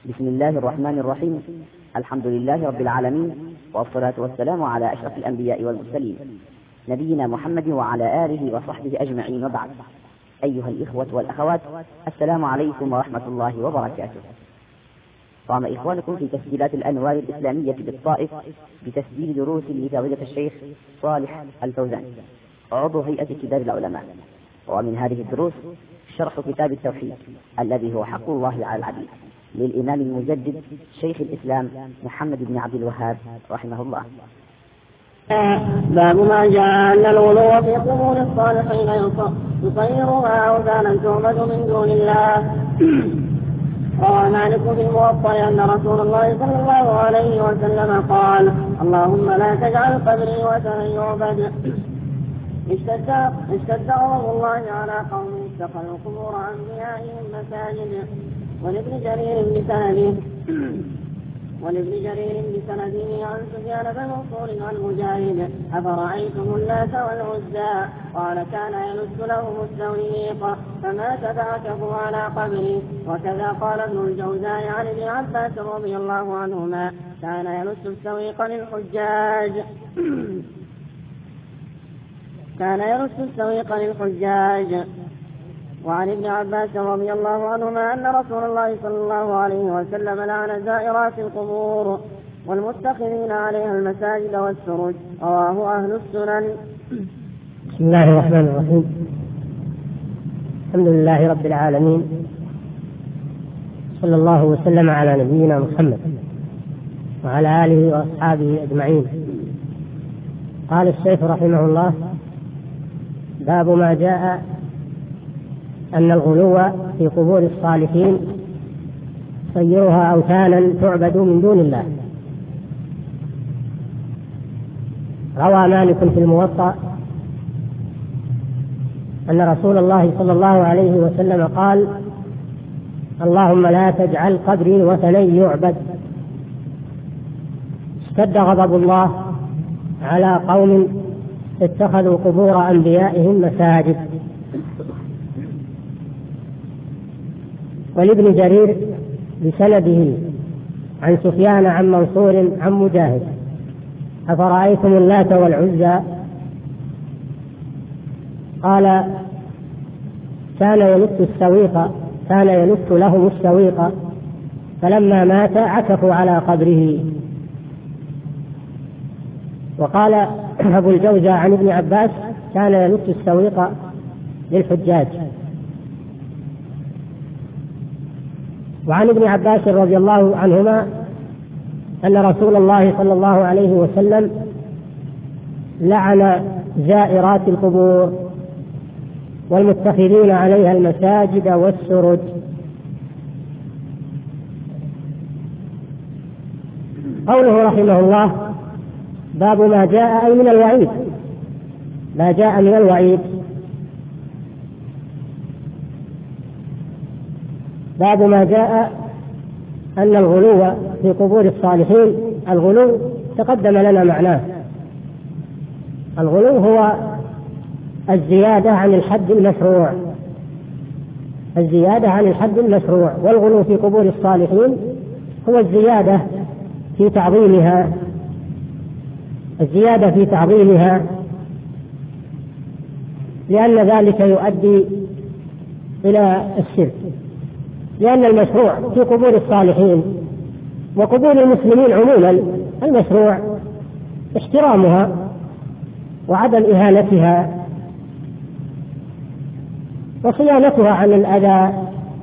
بسم الله الرحمن الرحيم. الحمد لله رب العالمين، والصلاة والسلام على أشرف الأنبياء والمرسلين نبينا محمد وعلى آله وصحبه أجمعين، وبعد. أيها الإخوة والأخوات، السلام عليكم ورحمة الله وبركاته. قام إخوانكم في تسجيلات الأنوار الإسلامية بالطائف بتسجيل دروس لفضيلة الشيخ صالح الفوزان، عضو هيئة كبار العلماء. ومن هذه الدروس شرح كتاب التوحيد الذي هو حق الله على العبيد للإمام المجدد شيخ الإسلام محمد بن عبد الوهاب رحمه الله. باب ما جاء أن الغلو في قبور الصالحين يصيرها أوثانا تعبد من دون الله. روى مالك في الموطأ أن رسول الله صلى الله عليه وسلم قال: اللهم لا تجعل قبري وثنا يعبد. اشتد غضب الله على قوم اتخذوا قبور أنبيائهم مساجد. ولابن جرير بسنده عن سفيان بن منصور عن مجاهد: أفرأيتم اللات والعزى؟ قال: كان يلد لهم السويق فمات فعكفوا على قبره. وكذا قال ابن الجوزاء عن ابن عباس رضي الله عنهما: كان يلد السويق للحجاج. وعن ابن عباس رضي الله عنهما أن رسول الله صلى الله عليه وسلم لعن زائرات القبور والمتخذين عليها المساجد والسرج. رواه أهل السنن. بسم الله الرحمن الرحيم. الحمد لله رب العالمين، صلى الله وسلم على نبينا محمد وعلى آله وأصحابه أجمعين. قال الشيخ رحمه الله: باب ما جاء أن الغلو في قبور الصالحين يصيرها أوثانا تعبد من دون الله. روى مالك في الموطأ أن رسول الله صلى الله عليه وسلم قال: اللهم لا تجعل قبري وثنا يعبد. اشتد غضب الله على قوم اتخذوا قبور أنبيائهم مساجد. ولابن جرير بسنده عن سفيان عن منصور عن مجاهد: أفرأيتم اللات والعزى؟ قال: كان يلت لهم السويق فلما مات عكفوا على قبره. وقال أبو الجوزاء عن ابن عباس: كان يلت السويق للحجاج. وعن ابن عباس رضي الله عنهما أن رسول الله صلى الله عليه وسلم لعن زائرات القبور والمتخذين عليها المساجد والسرج. قوله رحمه الله: باب ما جاء أي من الوعيد، ما جاء من الوعيد. باب ما جاء أن الغلو في قبور الصالحين، الغلو تقدم لنا معناه. الغلو هو الزيادة عن الحد المشروع، الزيادة عن الحد المشروع. والغلو في قبور الصالحين هو الزيادة في تعظيمها، الزيادة في تعظيمها، لأن ذلك يؤدي إلى الشرك. لأن المشروع في قبور الصالحين وقبور المسلمين عموما، المشروع احترامها وعدم إهانتها وصيانتها عن الأذى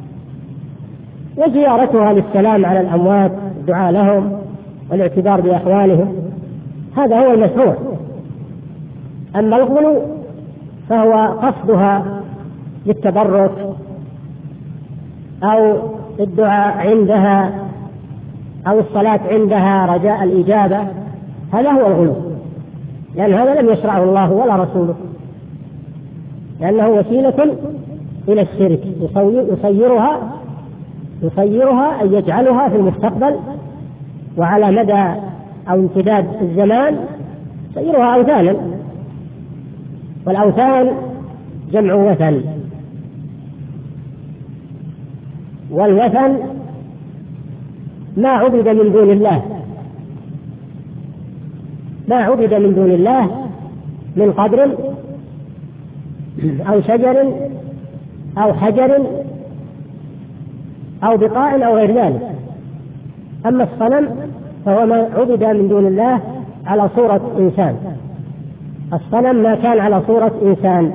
وزيارتها للسلام على الأموات، الدعاء لهم والاعتبار بأحوالهم، هذا هو المشروع. أما الغلو فهو قصدها للتبرك أو الدعاء عندها أو الصلاة عندها رجاء الإجابة، هذا هو الغلو، لأن هذا لم يشرعه الله ولا رسوله، لأنه وسيلة إلى الشرك. يصيرها أن يجعلها في المستقبل وعلى مدى أو امتداد الزمان يصيرها أوثانا. والأوثان جمع وثن، والوثن ما عبد من دون الله، ما عبد من دون الله من قبر أو شجر أو حجر أو بقاء أو غير ذلك. أما الصنم فهو ما عبد من دون الله على صورة إنسان. الصنم ما كان على صورة إنسان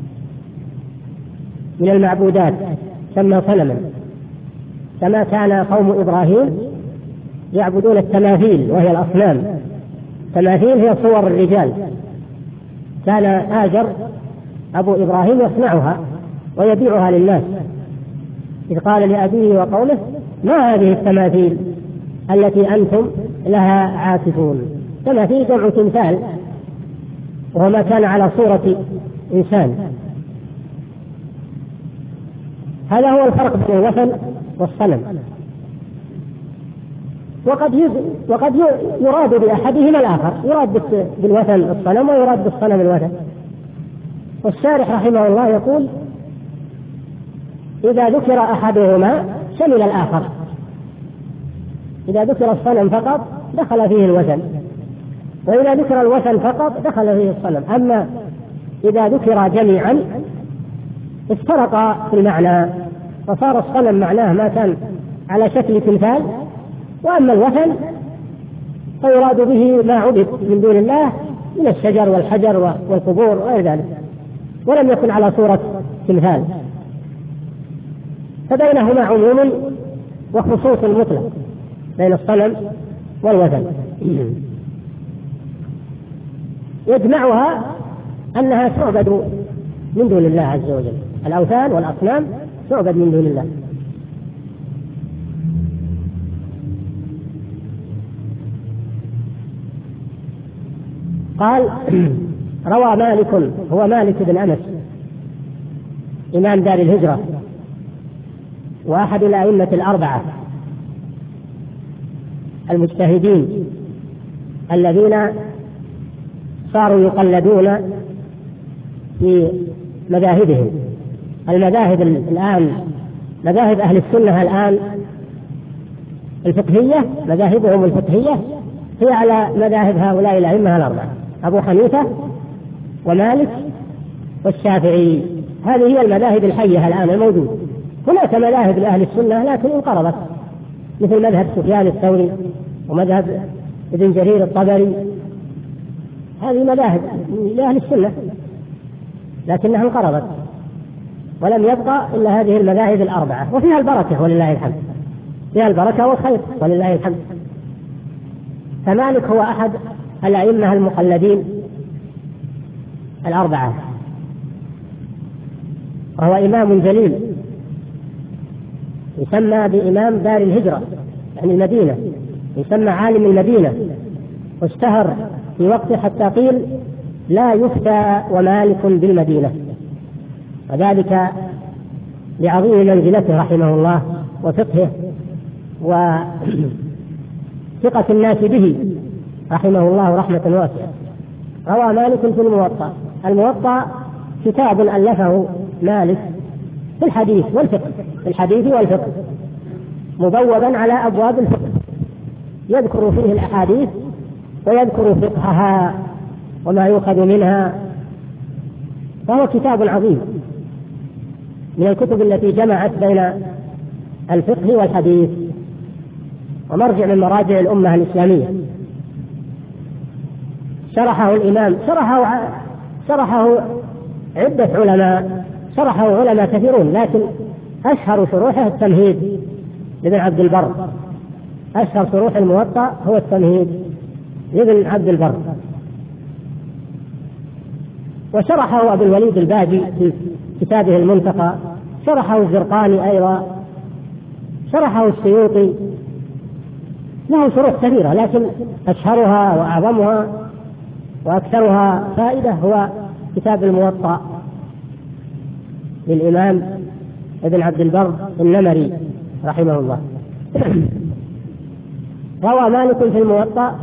من المعبودات سمى صنما، كما كان قوم إبراهيم يعبدون التماثيل وهي الأصنام. التماثيل هي صور الرجال، كان آجر أبو إبراهيم يصنعها ويبيعها للناس، إذ قال لأبيه وقومه ما هذه التماثيل التي أنتم لها عاكفون. تماثيل جمع تمثال، وهو ما كان على صورة إنسان. هذا هو الفرق بين الوثن والصنم. وقد يراد بأحدهما الآخر، يراد بالوثن الصنم ويراد بالصنم الوثن. والشارح رحمه الله يقول إذا ذكر أحدهما شمل الآخر، إذا ذكر الصنم فقط دخل فيه الوثن، وإذا ذكر الوثن فقط دخل فيه الصنم. أما إذا ذكر جميعا افترقا في المعنى، فصار الصنم معناه ما كان على شكل تمثال، وأما الوثن فيراد به ما عبد من دون الله من الشجر والحجر والقبور وغير ذلك، ولم يكن على صورة تمثال. فبينهما عموم وخصوص مطلق بين الصنم والوثن. يجمعها أنها تعبد من دون الله عز وجل، الأوثان والأصنام تعبد من دون الله. قال روى مالك، هو مالك بن أنس إمام دار الهجرة وأحد الأئمة الأربعة المجتهدين الذين صاروا يقلدون في مذاهبهم. المذاهب الآن، مذاهب أهل السنة الآن الفقهية، مذاهبهم الفقهية هي على مذاهب هؤلاء الأئمة الأربعة، أبو حنيفة ومالك والشافعي. هذه هي المذاهب الحية الآن الموجودة. هناك مذاهب لأهل السنة لكن انقرضت، مثل مذهب سفيان الثوري ومذهب ابن جرير الطبري، هذه مذاهب لأهل السنة لكنها انقرضت، ولم يبقى إلا هذه المذاهب الأربعة، وفيها البركة ولله الحمد، فيها البركة والخير ولله الحمد. فمالك هو أحد الأئمة المقلدين الأربعة، وهو إمام جليل يسمى بإمام دار الهجرة، يعني المدينة، يسمى عالم المدينة، واشتهر في وقته حتى قيل لا يفتى ومالك بالمدينة، وذلك لعظيم منزلته رحمه الله وفقهه وثقة الناس به رحمه الله رحمة واسعة. روى مالك في الموطأ. الموطأ كتاب ألفه مالك في الحديث والفقه، في الحديث والفقه، مبوبا على أبواب الفقه، يذكر فيه الأحاديث ويذكر فقهها وما يؤخذ منها، فهو كتاب عظيم من الكتب التي جمعت بين الفقه والحديث، ومرجع من مراجع الأمة الإسلامية. شرحه الإمام، شرحه عدة علماء، شرحه علماء كثيرون، لكن أشهر شروحه التمهيد لابن عبد البر. أشهر شروح الموطأ هو التمهيد لابن عبد البر. وشرحه أبو الوليد الباجي في كتابه المنتقى، شرحه الزرقاني أيضا، شرحه السيوطي، له شروح كثيرة، لكن أشهرها وأعظمها وأكثرها فائدة هو كتاب الموطأ للإمام ابن عبد البر النمري رحمه الله. روى مالك في الموطأ،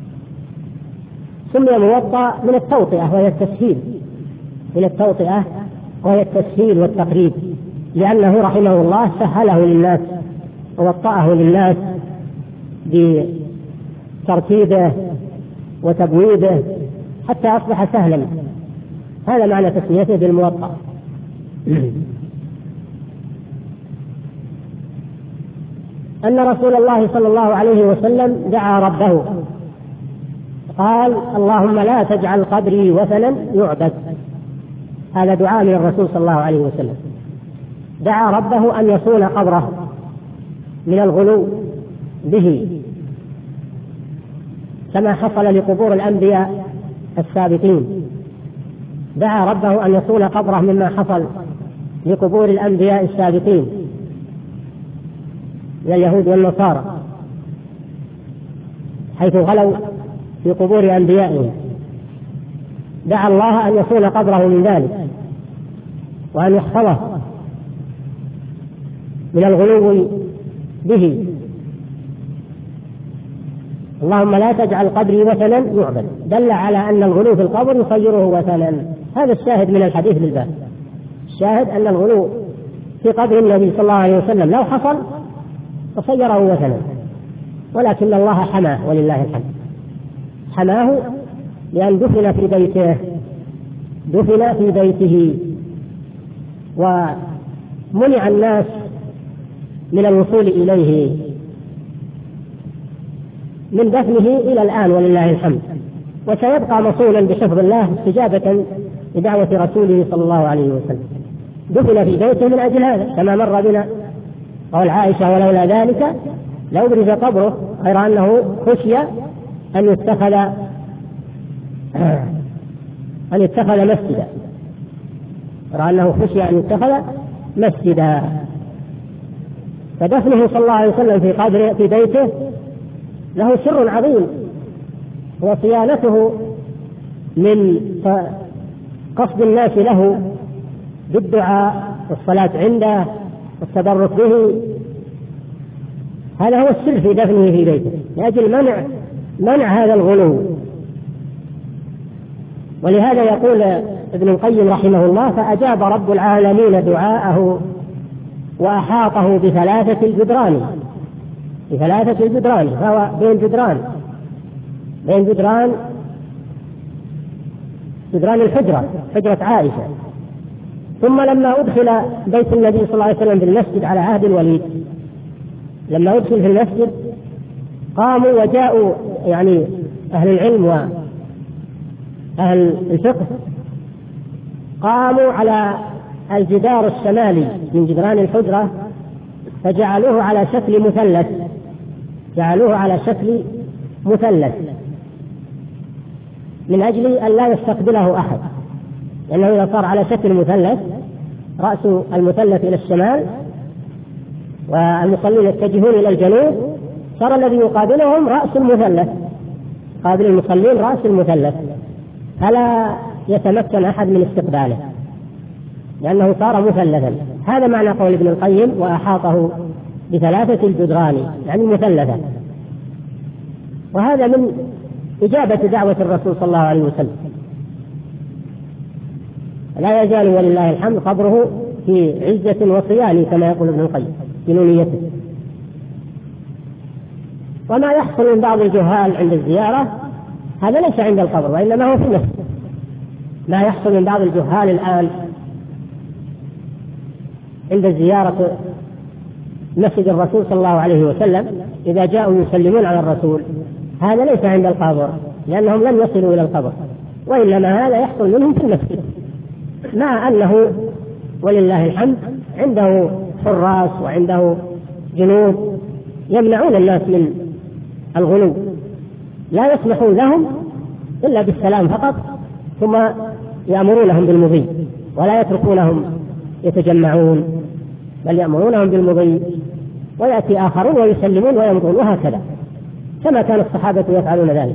سمي موطأ من التوطئة وهي التسهيل، من التوطئة وهي التسهيل والتقريب، لأنه رحمه الله سهله للناس ووطأه للناس بترتيبه وتبويبه حتى أصبح سهلا. هذا معنى تسميته بالموطأ. أن رسول الله صلى الله عليه وسلم دعا ربه قال: اللهم لا تجعل قبري وثنا يعبد. هذا دعاء من الرسول صلى الله عليه وسلم. دعا ربه أن يصون قبره من الغلو به كما حصل لقبور الأنبياء السابقين. دعا ربه أن يصون قبره مما حصل لقبور الأنبياء السابقين من اليهود والنصارى، حيث غلوا في قبور أنبيائهم. دعا الله أن يصون قبره من ذلك وأن يحفظه من الغلو به. اللهم لا تجعل قبري وثنا يعبد، دل على أن الغلو في القبر يصيره وثنا. هذا الشاهد من الحديث للباب. الشاهد أن الغلو في قبر النبي صلى الله عليه وسلم لو حصل فصيره وثنا، ولكن الله حماه ولله الحمد. حماه لأن دفن في بيته، دفن في بيته، ومنع الناس من الوصول إليه من دفنه إلى الآن ولله الحمد، وسيبقى مصونا بحفظ الله استجابة لدعوة رسوله صلى الله عليه وسلم. دفن في بيته من أجل هذا كما مر بنا قول عائشة: ولولا ذلك لو برز قبره، غير أنه خشي أن يتخذ مسجدا، غير أنه خشي أن يتخذ مسجدا. فدفنه صلى الله عليه وسلم في قبره في بيته له سر عظيم، وصيانته من قصد الناس له بالدعاء والصلاة عنده والتبرك به. هذا هو السر في دفنه في بيته لأجل منع هذا الغلو. ولهذا يقول ابن القيم رحمه الله: فأجاب رب العالمين دعاءه وأحاطه بثلاثة الجدران. فهو بين جدران الحجرة، حجرة عائشة. ثم لما أدخل بيت النبي صلى الله عليه وسلم بالمسجد على عهد الوليد، لما أدخل في المسجد قاموا وجاءوا يعني أهل العلم وأهل الفقه، قاموا على الجدار الشمالي من جدران الحجرة فجعلوه على شكل مثلث، من أجل أن لا يستقبله أحد، لأنه إذا صار على شكل مثلث رأس المثلث إلى الشمال والمصلين يتجهون إلى الجنوب، صار الذي يقابلهم رأس المثلث، قابل المصلين رأس المثلث، فلا يتمكن أحد من استقباله لأنه صار مثلثا. هذا معنى قول ابن القيم: وأحاطه بثلاثة الجدران، يعني مثلثا. وهذا من إجابة دعوة الرسول صلى الله عليه وسلم. لا يزال ولله الحمد قبره في عزة وصيان كما يقول ابن القيم في نونيته. وما يحصل من بعض الجهال عند الزيارة هذا ليس عند القبر، وإنما هو في المسجد. ما يحصل من بعض الجهال الآن عند زيارة مسجد الرسول صلى الله عليه وسلم إذا جاءوا يسلمون على الرسول، هذا ليس عند القبر، لأنهم لم يصلوا إلى القبر، وإنما هذا يحصل منهم في المسجد، مع أنه ولله الحمد عنده حراس وعنده جنود يمنعون الناس من الغلو، لا يسمحون لهم إلا بالسلام فقط، ثم يأمرونهم بالمضي ولا يتركونهم يتجمعون، بل يأمرونهم بالمضي، ويأتي آخرون ويسلمون ويمضون، وهكذا كما كان الصحابة يفعلون ذلك.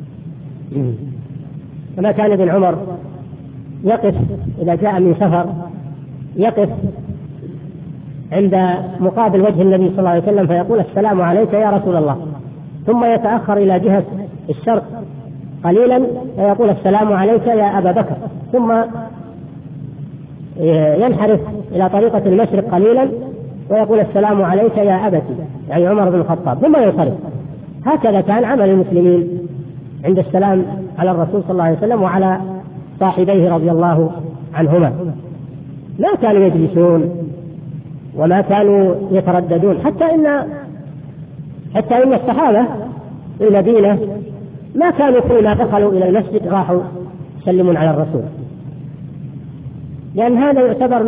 كما كان ابن عمر يقف إذا جاء من سفر، يقف عند مقابل وجه النبي صلى الله عليه وسلم فيقول: السلام عليك يا رسول الله، ثم يتأخر إلى جهة الشرق قليلا فيقول: السلام عليك يا أبا بكر، ثم ينحرف إلى طريقة المشرق قليلا ويقول: السلام عليك يا أبتي، يعني عمر بن الخطاب، ثم ينصرف. هكذا كان عمل المسلمين عند السلام على الرسول صلى الله عليه وسلم وعلى صاحبيه رضي الله عنهما. ما كانوا يجلسون وما كانوا يترددون، حتى إن الصحابة في المدينة ما كانوا كلما دخلوا إلى المسجد راحوا يسلمون على الرسول، لأن هذا يعتبر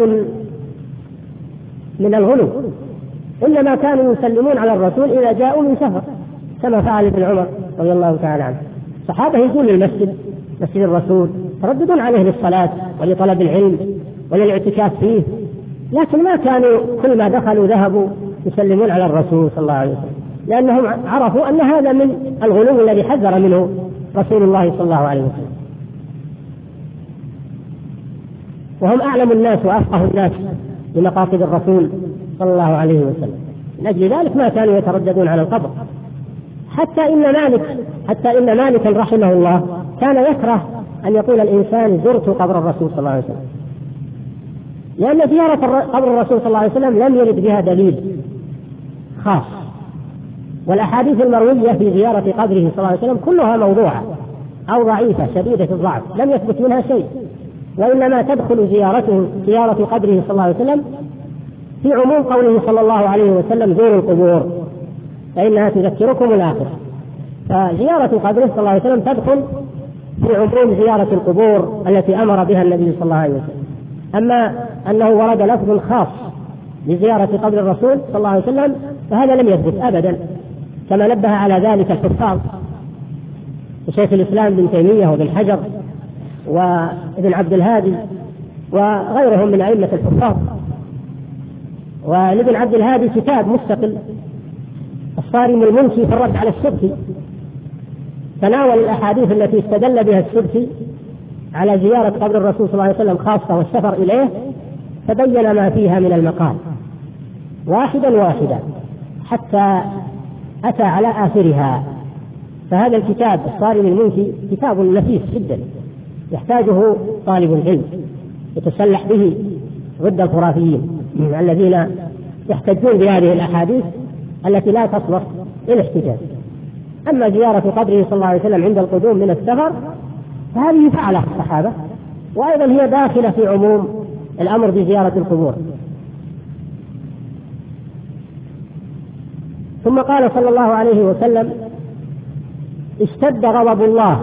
من الغلو، إنما كانوا يسلمون على الرسول إذا جاءوا من سفر، كما فعل ابن عمر رضي الله تعالى عنه. الصحابة يجون للمسجد، مسجد الرسول، يترددون عليه للصلاة ولطلب العلم وللاعتكاف فيه، لكن ما كانوا كل ما دخلوا ذهبوا يسلمون على الرسول صلى الله عليه وسلم، لأنهم عرفوا أن هذا من الغلو الذي حذر منه رسول الله صلى الله عليه وسلم. وهم أعلم الناس وأفقه الناس بمقاصد الرسول صلى الله عليه وسلم، من أجل ذلك ما كانوا يترددون على القبر. حتى إن مالكا رحمه الله كان يكره أن يقول الإنسان زرت قبر الرسول صلى الله عليه وسلم، لأن زيارة قبر الرسول صلى الله عليه وسلم لم يرد بها دليل خاص، والأحاديث المروية في زيارة قبره صلى الله عليه وسلم كلها موضوعة أو ضعيفة شديدة الضعف، لم يثبت منها شيء، وإنما تدخل زيارة قبره صلى الله عليه وسلم في عموم قوله صلى الله عليه وسلم زوروا القبور فإنها تذكركم الآخرة. فزيارة قبره صلى الله عليه وسلم تدخل في عموم زيارة القبور التي أمر بها النبي صلى الله عليه وسلم. أما أنه ورد لفظ خاص لزيارة قبر الرسول صلى الله عليه وسلم فهذا لم يثبت أبدا، كما نبه على ذلك الحفاظ وشيخ الإسلام بن تيمية وابن حجر وابن عبد الهادي وغيرهم من أئمة الحفاظ. ولابن عبد الهادي كتاب مستقل الصارم المنشي في الرد على السبكي، تناول الأحاديث التي استدل بها السبكي على زيارة قبر الرسول صلى الله عليه وسلم خاصة والسفر إليه، فبين ما فيها من المقال واحدا حتى أتى على آخرها. فهذا الكتاب الصارم المنشي كتاب نفيس جدا يحتاجه طالب العلم يتسلح به ضد الخرافيين الذين يحتجون بهذه الأحاديث التي لا تصلح للاحتجاج. أما زيارة قبره صلى الله عليه وسلم عند القدوم من السفر فهذه فعلها الصحابة، وأيضا هي داخلة في عموم الأمر بزيارة القبور. ثم قال صلى الله عليه وسلم اشتد غضب الله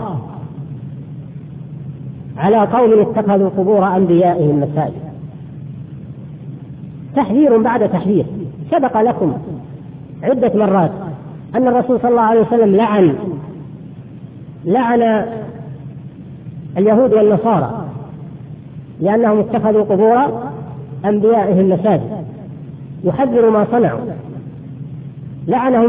على قوم اتخذوا قبور أنبيائهم مساجد. تحذير بعد تحذير. سبق لكم عدة مرات أن الرسول صلى الله عليه وسلم لعن اليهود والنصارى لأنهم اتخذوا قبور أنبيائهم مساجد، يحذر ما صنعوا، لعنهم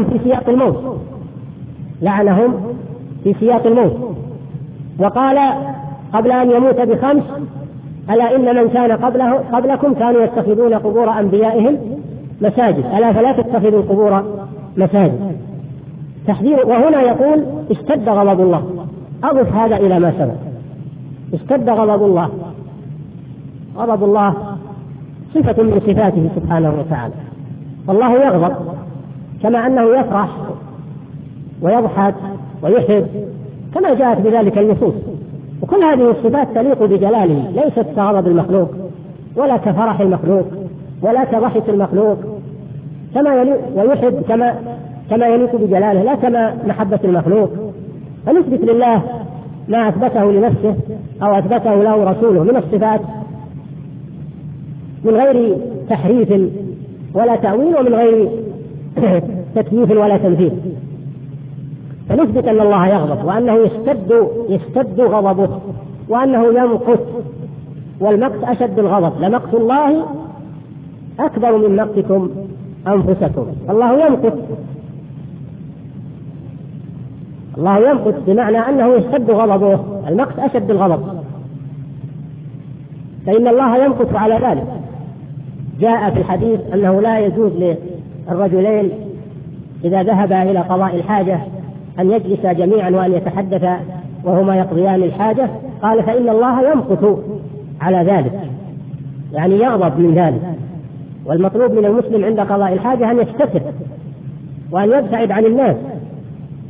في سياق الموت، وقال قبل أن يموت ب5: ألا إن من كان قبلكم كانوا يتخذون قبور أنبيائهم مساجد، ألا فلا تتخذوا القبور مساجد. تحذير. وهنا يقول اشتد غضب الله، أضف هذا إلى ما سبق. اشتد غضب الله. غضب الله صفة من صفاته سبحانه وتعالى، والله يغضب كما أنه يفرح ويضحك ويحب كما جاءت بذلك النصوص، وكل هذه الصفات تليق بجلاله، ليست كغضب المخلوق ولا كفرح المخلوق ولا كضحك المخلوق، ويحب كما يليق بجلاله لا كما محبة المخلوق. فنثبت لله ما أثبته لنفسه أو أثبته له رسوله من الصفات من غير تحريف ولا تأويل ومن غير تكييف ولا تمثيل. فنثبت أن الله يغضب وأنه يشتد غضبه وأنه يمقت، والمقت أشد الغضب، لمقت الله أكبر من مقتكم أنفسكم. الله يمقت بمعنى أنه يشتد غضبه، المقت أشد الغضب، فإن الله يمقت على ذلك. جاء في الحديث أنه لا يجوز للرجلين إذا ذهبا إلى قضاء الحاجة أن يجلسا جميعا وأن يتحدثا وهما يقضيان الحاجة، قال فإن الله يمقت على ذلك، يعني يغضب من ذلك. والمطلوب من المسلم عند قضاء الحاجة أن يستتر وأن يبتعد عن الناس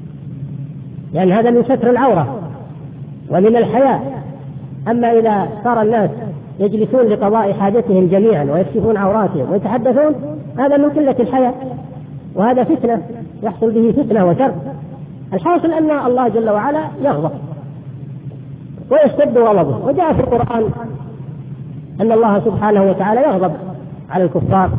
لأن هذا من ستر العورة ومن الحياء. أما إذا صار الناس يجلسون لقضاء حاجتهم جميعا ويكشفون عوراتهم ويتحدثون، هذا من قلة الحياء، وهذا فتنة يحصل به فتنة وشر. الحاصل أن الله جل وعلا يغضب ويشتد غضبه، وجاء في القرآن أن الله سبحانه وتعالى يغضب على الكفار،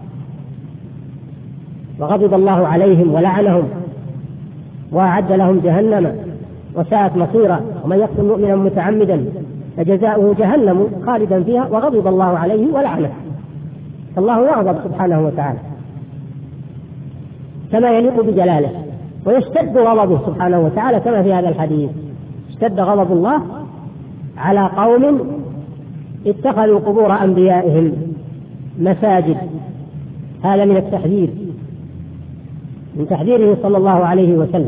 وغضب الله عليهم ولعنهم وأعد لهم جهنم وساءت مصيرا، ومن يقتل مؤمنا متعمدا فجزاؤه جهنم خالدا فيها وغضب الله عليه ولعنه. الله يغضب سبحانه وتعالى كما يليق بجلاله، ويشتد غضبه سبحانه وتعالى كما في هذا الحديث: اشتد غضب الله على قوم اتخذوا قبور أنبيائهم مساجد. هذا من التحذير، من تحذيره صلى الله عليه وسلم.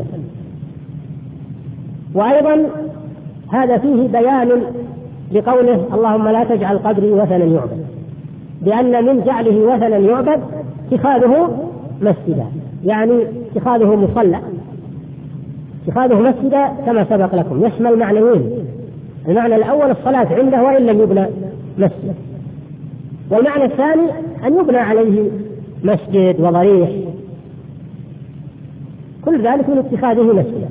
وأيضا هذا فيه بيان لقوله: اللهم لا تجعل قبري وثنا يعبد، بأن من جعله وثنا يعبد اتخاذه مسجدا، يعني اتخاذه مصلى، اتخاذه مسجدا كما سبق لكم، يشمل معنيين: المعنى الأول الصلاة عنده وإن لم يبنى مسجد، والمعنى الثاني أن يبنى عليه مسجد وضريح، كل ذلك من اتخاذه مسجدا.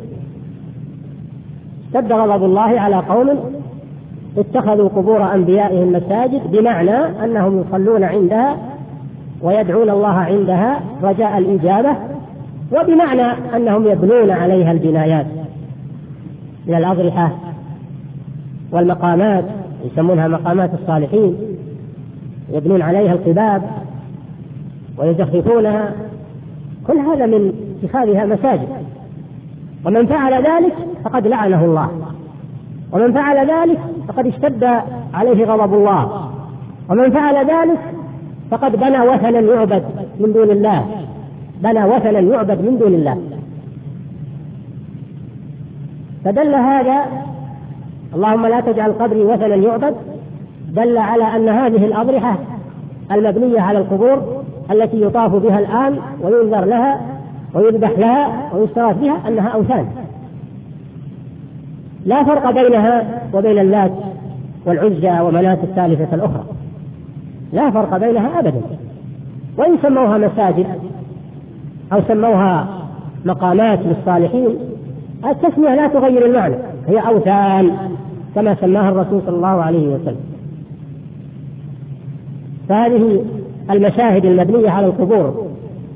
اشتد غضب الله على قوم اتخذوا قبور أنبيائهم مساجد، بمعنى أنهم يصلون عندها ويدعون الله عندها رجاء الإجابة، وبمعنى أنهم يبنون عليها البنايات من الأضرحة والمقامات، يسمونها مقامات الصالحين، يبنون عليها القباب ويزخرفونها، كل هذا من اتخاذها مساجد. ومن فعل ذلك فقد لعنه الله، ومن فعل ذلك فقد اشتد عليه غضب الله، ومن فعل ذلك فقد بنى وثنا يعبد من دون الله، بنى وثنا يعبد من دون الله. فدل هذا: اللهم لا تجعل قبري وثنا يعبد، دل على أن هذه الأضرحة المبنية على القبور التي يطاف بها الآن وينذر لها ويذبح لها ويستغاث بها أنها أوثان، لا فرق بينها وبين اللات والعزى ومناة الثالثة الأخرى، لا فرق بينها أبدا. وإن سموها مساجد أو سموها مقامات للصالحين، التسمية لا تغير المعنى، هي أوثان كما سماها الرسول صلى الله عليه وسلم. فهذه المشاهد المبنية على القبور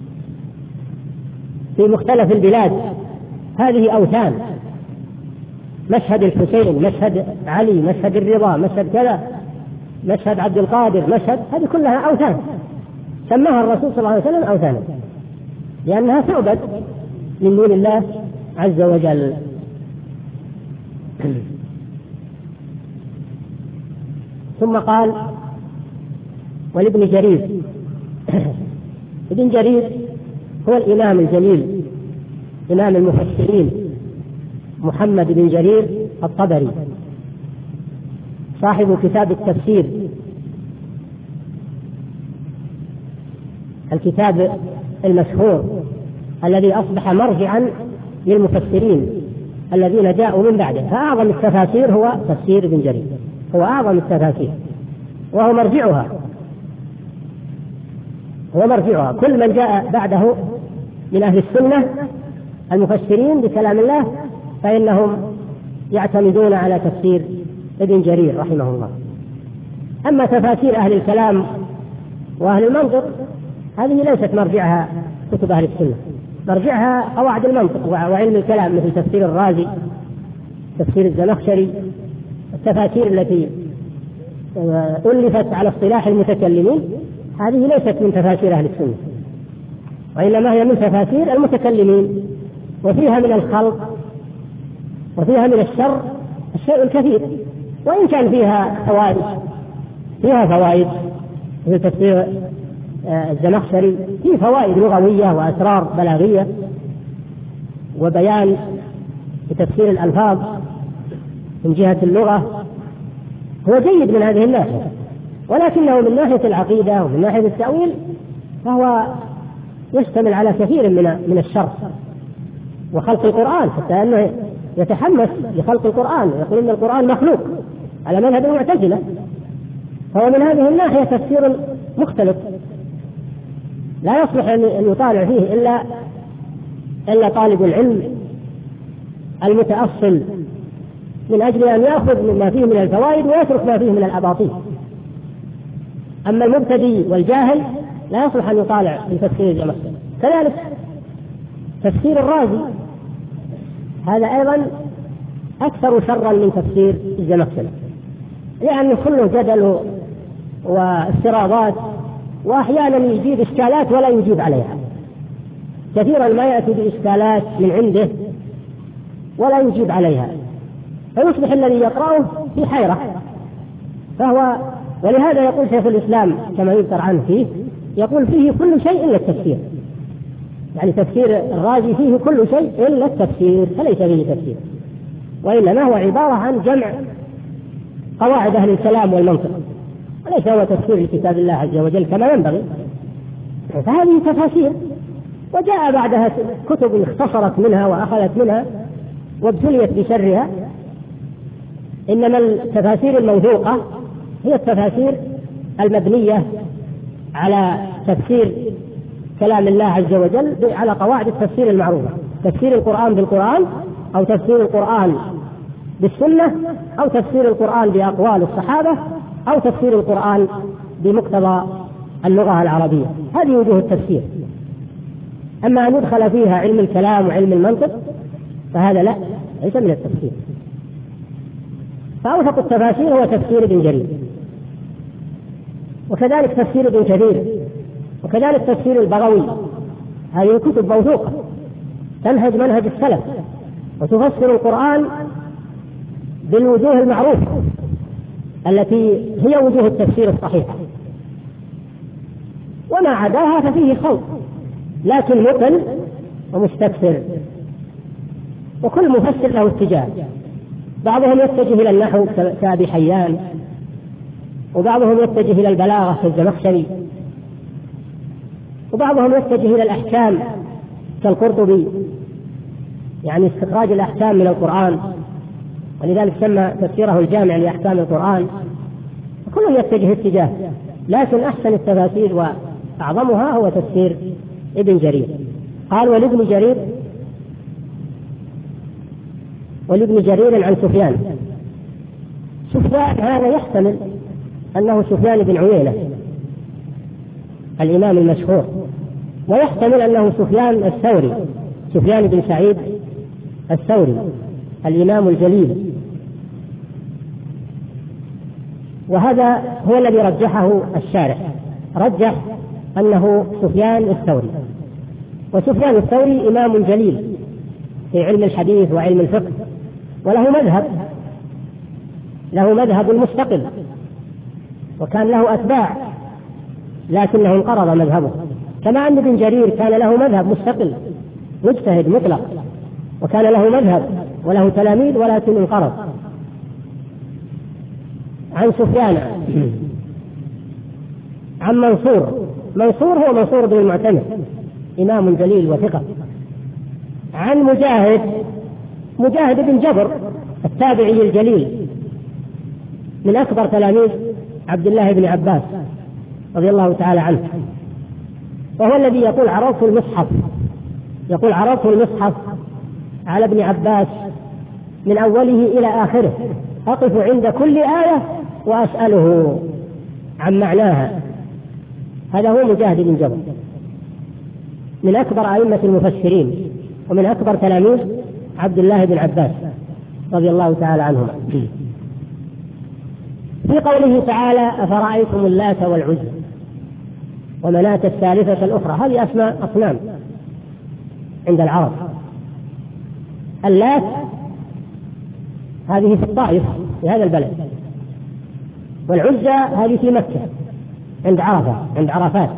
في مختلف البلاد هذه أوثان، مشهد الحسين، مشهد علي، مشهد الرضا، مشهد كذا، مشهد عبد القادر، مشهد، هذه كلها أوثان سماها الرسول صلى الله عليه وسلم أوثانا، لأنها تعبد من دون الله عز وجل. ثم قال: ولابن جرير. ابن جرير هو الإمام الجليل إمام المفسرين محمد بن جرير الطبري، صاحب كتاب التفسير، الكتاب المشهور الذي أصبح مرجعا للمفسرين الذين جاءوا من بعده. فأعظم التفاسير هو تفسير ابن جرير، هو أعظم التفاسير وهو مرجعها، هو مرجعها. كل من جاء بعده من أهل السنة المفسرين بكلام الله فإنهم يعتمدون على تفسير ابن جرير رحمه الله. أما تفاسير أهل الكلام وأهل المنطق هذه ليست مرجعها كتب أهل السنة، مرجعها قواعد المنطق وعلم الكلام، مثل تفسير الرازي، تفسير الزمخشري، التفاسير التي ألفت على اصطلاح المتكلمين هذه ليست من تفاسير أهل السنة، وإنما هي من تفاسير المتكلمين، وفيها من الخلق وفيها من الشر الشيء الكثير، وإن كان فيها فوائد مثل تفسير الزمخشري فيه فوائد لغوية وأسرار بلاغية وبيان لتفسير الألفاظ من جهة اللغة، هو جيد من هذه الناحية، ولكنه من ناحية العقيدة ومن ناحية التأويل فهو يشتمل على كثير من الشر وخلق القرآن، حتى أنه يتحمس لخلق القرآن ويقول إن القرآن مخلوق على مذهب المعتزلة، فهو من هذه الناحية تفسير مختلف لا يصلح أن يطالع فيه إلا طالب العلم المتأصل من أجل أن يأخذ ما فيه من الفوائد ويترك ما فيه من الأباطيل. أما المبتدئ والجاهل لا يصلح أن يطالع في تفسير الزمخشري. كذلك تفسير الرازي هذا أيضا أكثر شرا من تفسير الزمخشري، لأنه كله جدل وافتراضات، وأحيانا يجيب إشكالات ولا يجيب عليها. كثيرا ما يأتي بإشكالات من عنده ولا يجيب عليها، فيصبح الذي يقرأه في حيرة. ولهذا يقول شيخ الإسلام كما يذكر عنه فيه، يقول فيه كل شيء إلا التفسير، يعني تفسير الرازي فيه كل شيء إلا التفسير، فليس فيه تفسير، وإنما هو عبارة عن جمع قواعد أهل الكلام والمنطق، وليس هو تفسير لكتاب الله عز وجل كما ينبغي. فهذه تفاسير، وجاء بعدها كتب اختصرت منها وأخذت منها وابتليت بشرها. إنما التفاسير الموثوقة هي التفاسير المبنية على تفسير كلام الله عز وجل على قواعد التفسير المعروفة، تفسير القرآن بالقرآن، أو تفسير القرآن بالسنة، أو تفسير القرآن بأقوال الصحابة، أو تفسير القرآن بمقتضى اللغة العربية. هذه وجوه التفسير. أما أن يدخل فيها علم الكلام وعلم المنطق فهذا لا، ليس من التفسير. فأوثق التفاسير هو تفسير ابن جرير، وكذلك تفسير ابن كثير، وكذلك تفسير البغوي. هذه الكتب موثوقة تنهج منهج السلف وتفسر القرآن بالوجوه المعروفة التي هي وجوه التفسير الصحيحة، وما عداها ففيه خوف، لكن مقل ومستكثر، وكل مفسر له اتجاه. بعضهم يتجه إلى النحو كأبي حيان، وبعضهم يتجه إلى البلاغة كالزمخشري، وبعضهم يتجه إلى الأحكام كالقرطبي، يعني استخراج الأحكام من القرآن، ولذلك سمى تفسيره الجامع لأحكام القرآن. كل يتجه اتجاه، لكن أحسن التفاسير وأعظمها هو تفسير ابن جرير. قال ولابن جرير عن سفيان. سفيان هذا يحتمل أنه سفيان بن عيينة الإمام المشهور، ويحتمل أنه سفيان الثوري، سفيان بن سعيد الثوري الإمام الجليل، وهذا هو الذي رجحه الشارح، رجح أنه سفيان الثوري. وسفيان الثوري إمام جليل في علم الحديث وعلم الفقه، وله مذهب مستقل، وكان له أتباع لكنه انقرض مذهبه، كما أن ابن جرير كان له مذهب مستقل مجتهد مطلق، وكان له مذهب وله تلاميذ ولكن انقرض. عن سفيان عن منصور هو منصور بن المعتمر إمام جليل وثقة. عن مجاهد بن جبر التابعي الجليل من أكبر تلاميذ عبد الله بن عباس رضي الله تعالى عنه، وهو الذي يقول عرضت المصحف على ابن عباس من أوله إلى آخره، أقف عند كل آية وأسأله عن معناها. هذا هو مجاهد بن جبر من أكبر أئمة المفسرين ومن أكبر تلاميذ عبد الله بن عباس رضي الله تعالى عنهما. في قوله تعالى أفرأيتم اللات والعزى ومناة الثالثة الأخرى، هذه أسماء أصنام عند العرب. اللات هذه في الطائف في هذا البلد، والعزى هذه في مكة عند عرفات،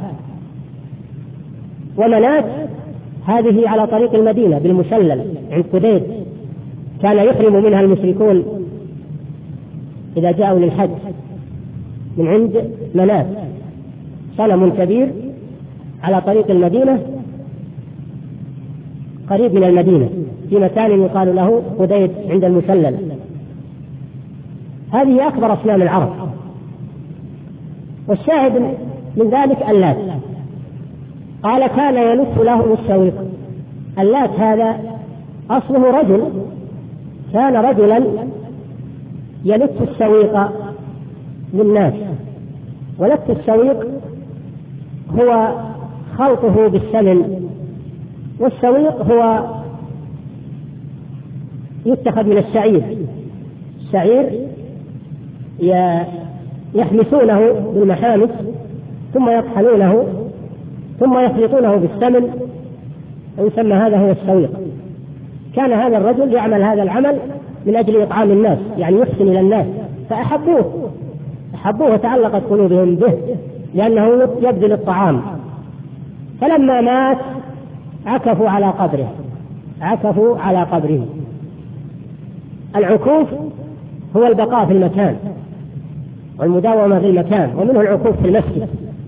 ومناة هذه على طريق المدينة بالمشلل عند قديد، كان يحرم منها المشركون إذا جاءوا للحج من عند مناة، صنم كبير على طريق المدينة قريب من المدينة في مكان يقال له قديد عند المسلل. هذه أكبر أصنام العرب. والشاهد من ذلك اللات. قال كان يلف لهم السويق. اللات هذا أصله رجل، كان رجلا يلف السويق للناس. ولف السويق هو خلطه بالسمن، والسويق هو يتخذ من الشعير. الشعير يحمسونه بالمحامس ثم يطحنونه ثم يخلطونه بالسمن ويسمى هذا هو السويق. كان هذا الرجل يعمل هذا العمل من أجل إطعام الناس، يعني يحسن إلى الناس، فأحبوه وتعلقت قلوبهم به لأنه يبذل الطعام. فلما مات عكفوا على قبره. العكوف هو البقاء في المكان والمداومة في المكان، ومنه العكوف في المسجد.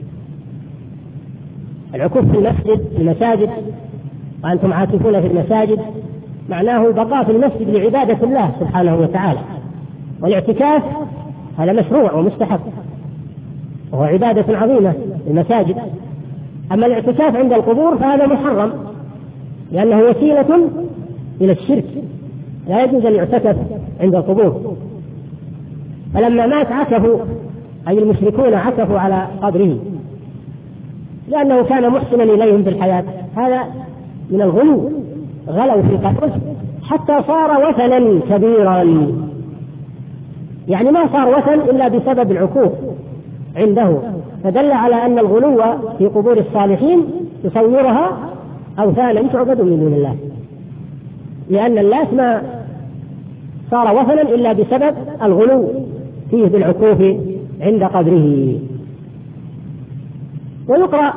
العكوف في المساجد، وأنتم عاكفون في المساجد، معناه البقاء في المسجد لعبادة الله سبحانه وتعالى. والاعتكاف هذا مشروع ومستحب وهو عبادة عظيمة في المساجد. أما الاعتكاف عند القبور فهذا محرم لأنه وسيلة إلى الشرك، لا يجوز أن يعتكف عند القبور. فلما مات عكفوا، أي المشركون عكفوا على قبره لأنه كان محسنا إليهم في الحياة. هذا من الغلو، غلوا في قبره حتى صار وثنا كبيرا، يعني ما صار وثن إلا بسبب العكوف عنده. فدل على أن الغلو في قبور الصالحين تصورها أوثانا تعبد من دون الله، لأن اللات ما صار وثنا إلا بسبب الغلو فيه بالعكوف عند قبره. ويقرأ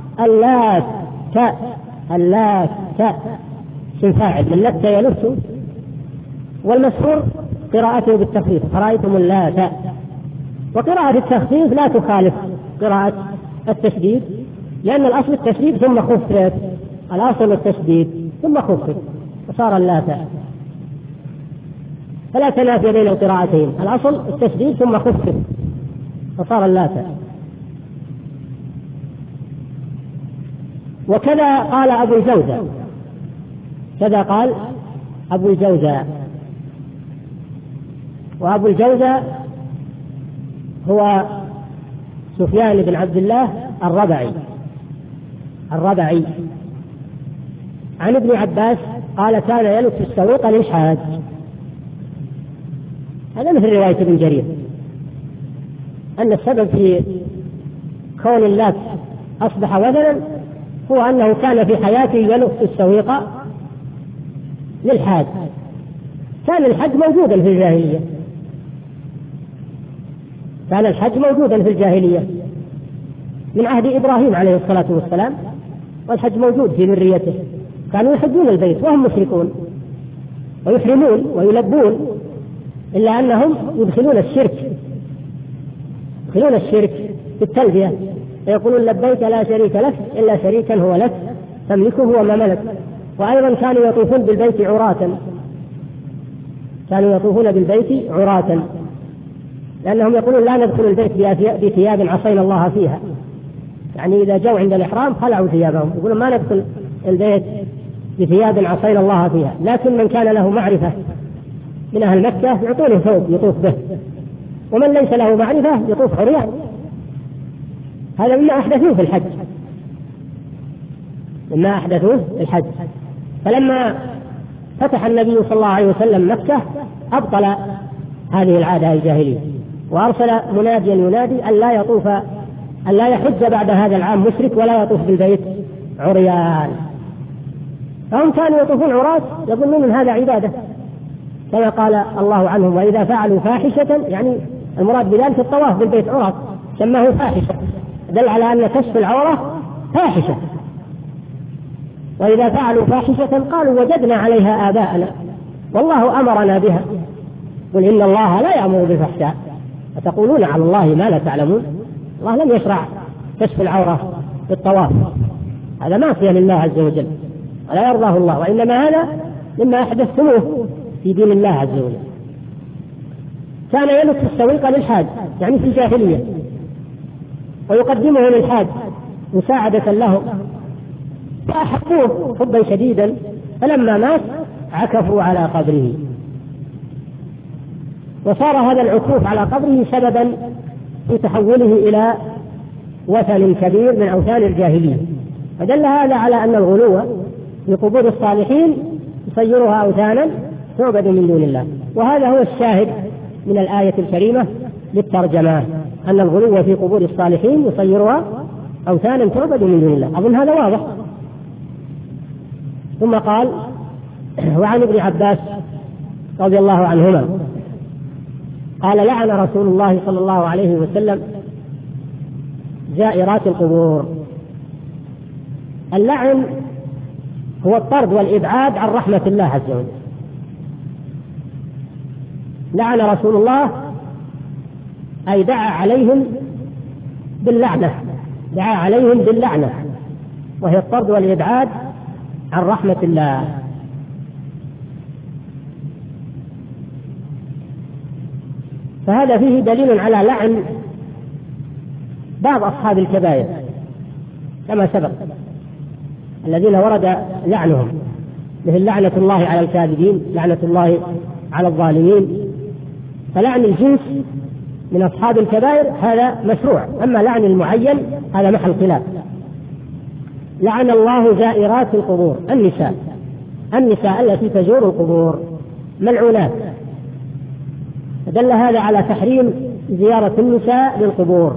اللات اسم فاعل من لت يلف، والمشهور قراءته بالتخفيف فرأيتم اللات. وقراءة التخفيف لا تخالف قراءة التشديد، لأن الأصل التشديد ثم خفف، الأصل التشديد ثم خفف فصار اللات، فلا تنافي بين القراءتين، الأصل التشديد ثم خفف فصار اللات. وكذا قال أبو الجوزاء، وأبو الجوزاء هو سفيان بن عبد الله الربعي عن ابن عباس قال كان يلف السويق للحاج. هذا مثل رواية ابن جرير، أن السبب في كون اللات أصبح وثنا هو أنه كان في حياته يلف السويق للحاج. كان الحج موجودا في الجاهلية من عهد إبراهيم عليه الصلاة والسلام، والحج موجود في ذريته. كانوا يحجون البيت وهم مشركون ويحرمون ويلبون، إلا أنهم يدخلون الشرك في التلبية، فيقولون لبيك لا شريك لك إلا شريكا هو لك تملكه وما ملك. وأيضا كانوا يطوفون بالبيت عراة، لأنهم يقولون لا ندخل البيت بثياب عصينا الله فيها، يعني إذا جاءوا عند الإحرام خلعوا ثيابهم، يقولون ما ندخل البيت بثياب عصينا الله فيها. لكن من كان له معرفة من أهل مكة يعطونه ثوب يطوف به، ومن ليس له معرفة يطوف عريان. هذا مما أحدثوه في الحج. فلما فتح النبي صلى الله عليه وسلم مكة أبطل هذه العادة الجاهلية، وأرسل مناديا ينادي أن لا يحج بعد هذا العام مشرك ولا يطوف بالبيت عريان. فهم كانوا يطوفون عراة يظنون من هذا عبادة، كما قال الله عنهم وإذا فعلوا فاحشة، يعني المراد بذلك الطواف بالبيت عراة، سماه فاحشة، دل على أن كشف العورة فاحشة. وإذا فعلوا فاحشة قالوا وجدنا عليها آباءنا والله أمرنا بها، قل إن الله لا يأمر بالفحشاء فتقولون على الله ما لا تعلمون. الله لم يشرع كشف العورة في الطواف، هذا معصية لله عز وجل. ولا يرضاه الله، وإنما هذا مما أحدثتموه في دين الله عز وجل. كان يلت السويق للحاج يعني في الجاهلية، ويقدمه للحاج مساعدة له، فأحبوه حبا شديدا، فلما مات عكفوا على قبره، وصار هذا العكوف على قبره سببا في تحوله إلى وثن كبير من أوثان الجاهلية. فدل هذا على أن الغلو في قبور الصالحين يصيرها أوثانا تعبد من دون الله. وهذا هو الشاهد من الآية الكريمة للترجمة، أن الغلو في قبور الصالحين يصيرها أوثانا تعبد من دون الله. أظن هذا واضح. ثم قال: وعن ابن عباس رضي الله عنهما قال: لعن رسول الله صلى الله عليه وسلم زائرات القبور. اللعن هو الطرد والإبعاد عن رحمة الله عز وجل. لعن رسول الله أي دعا عليهم باللعنة، دعا عليهم باللعنة، وهي الطرد والإبعاد عن رحمة الله. فهذا فيه دليل على لعن بعض أصحاب الكبائر كما سبق، الذين ورد لعنهم، مثل لعنة الله على الكاذبين، لعنة الله على الظالمين. فلعن الجنس من أصحاب الكبائر هذا مشروع، أما لعن المعين هذا محل خلاف. لعن الله زائرات القبور، النساء التي تزور القبور ملعونات. فدل هذا على تحريم زيارة النساء للقبور،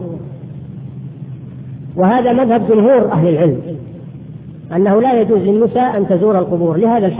وهذا مذهب جمهور أهل العلم أنه لا يجوز للنساء أن تزور القبور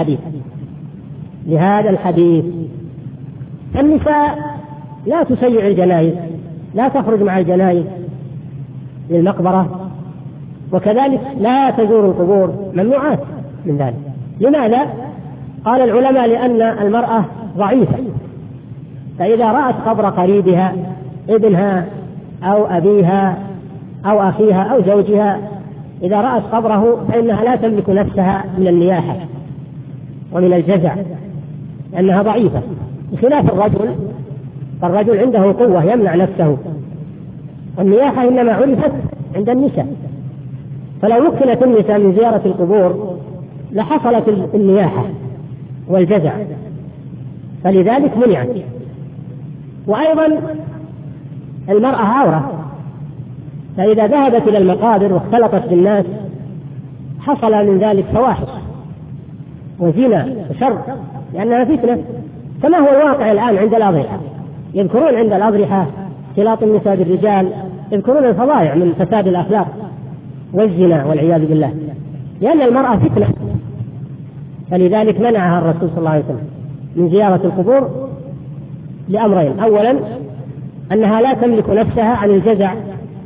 لهذا الحديث. النساء لا تسيع الجنائز، لا تخرج مع الجنائز للمقبرة، وكذلك لا تزور القبور، ممنوعات من ذلك. لماذا؟ قال العلماء: لأن المرأة ضعيفة، فإذا رأت قبر قريبها ابنها أو أبيها أو أخيها أو زوجها، إذا رأت قبره فإنها لا تملك نفسها من النياحة ومن الجزع، لأنها ضعيفة، بخلاف الرجل، فالرجل عنده قوة يمنع نفسه، والنياحة إنما عرفت عند النساء. فلو مكنت النساء من زيارة القبور لحصلت النياحة والجزع، فلذلك منعت. وأيضا المرأة عورة، فإذا ذهبت إلى المقابر واختلطت بالناس حصل من ذلك فواحش وزنا وشر، لأنها فتنة، كما هو الواقع الآن عند الأضرحة. يذكرون عند الأضرحة اختلاط النساء بالرجال، يذكرون الفظائع من فساد الأخلاق والزنا والعياذ بالله، لأن المرأة فتنة. فلذلك منعها الرسول صلى الله عليه وسلم من زيارة القبور لأمرين: أولا أنها لا تملك نفسها عن الجزع،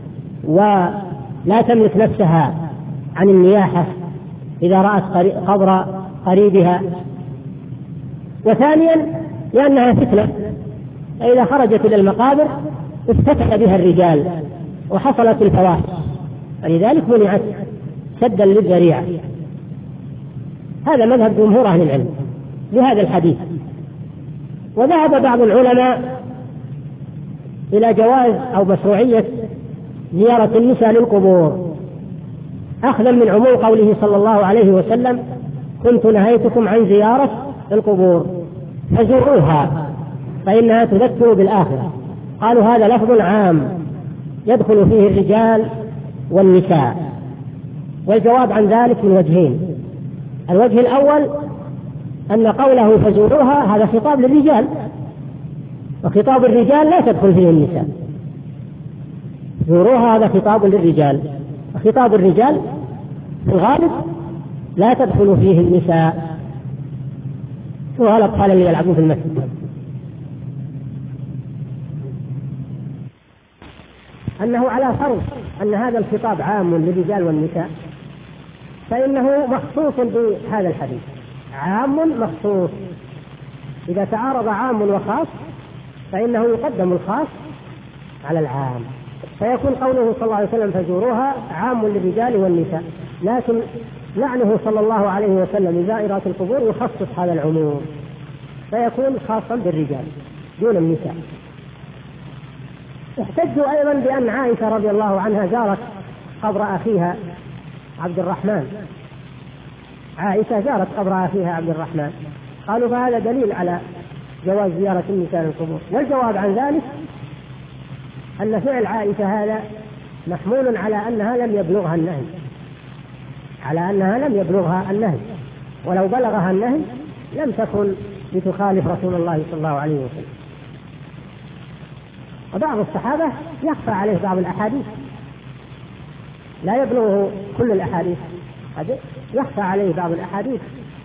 ولا تملك نفسها عن النياحة إذا رأت قبر قريبها، وثانيا لأنها فتنة، فإذا خرجت إلى المقابر افتتن بها الرجال وحصلت الفواحش، فلذلك منعت سدا للذريعة. هذا مذهب جمهور أهل العلم لهذا الحديث. وذهب بعض العلماء إلى جواز أو مشروعية زيارة النساء للقبور، أخذا من عموم قوله صلى الله عليه وسلم: كنت نهيتكم عن زيارة القبور فزوروها فإنها تذكر بالآخرة. قالوا هذا لفظ عام يدخل فيه الرجال والنساء. والجواب عن ذلك من وجهين: الوجه الأول أن قوله فزوروها هذا خطاب للرجال، وخطاب الرجال لا تدخل فيه النساء. زوروها هذا خطاب للرجال، وخطاب الرجال في الغالب لا تدخل فيه النساء، سواء الأطفال اللي يلعبون في المسجد. أنه على فرض أن هذا الخطاب عام للرجال والنساء، فإنه مخصوص بهذا الحديث، عام مخصوص. إذا تعارض عام وخاص فإنه يقدم الخاص على العام، فيكون قوله صلى الله عليه وسلم فزوروها عام للرجال والنساء، لكن لعنه صلى الله عليه وسلم لزائرات القبور يخصص هذا العموم، فيكون خاصا بالرجال دون النساء. احتجوا أيضا بأن عائشة رضي الله عنها زارت قبر أخيها عبد الرحمن، عائشة زارت قبر أخيها عبد الرحمن، قالوا فهذا دليل على جواز زيارة النساء للقبور. والجواب عن ذلك أن فعل عائشة هذا محمول على أنها لم يبلغها النهي، على أنها لم يبلغها النهي، ولو بلغها النهي لم تكن لتخالف رسول الله صلى الله عليه وسلم. وبعض الصحابة يخفى عليه بعض الأحاديث، لا يبلغه كل الأحاديث، يخفى عليه بعض الأحاديث.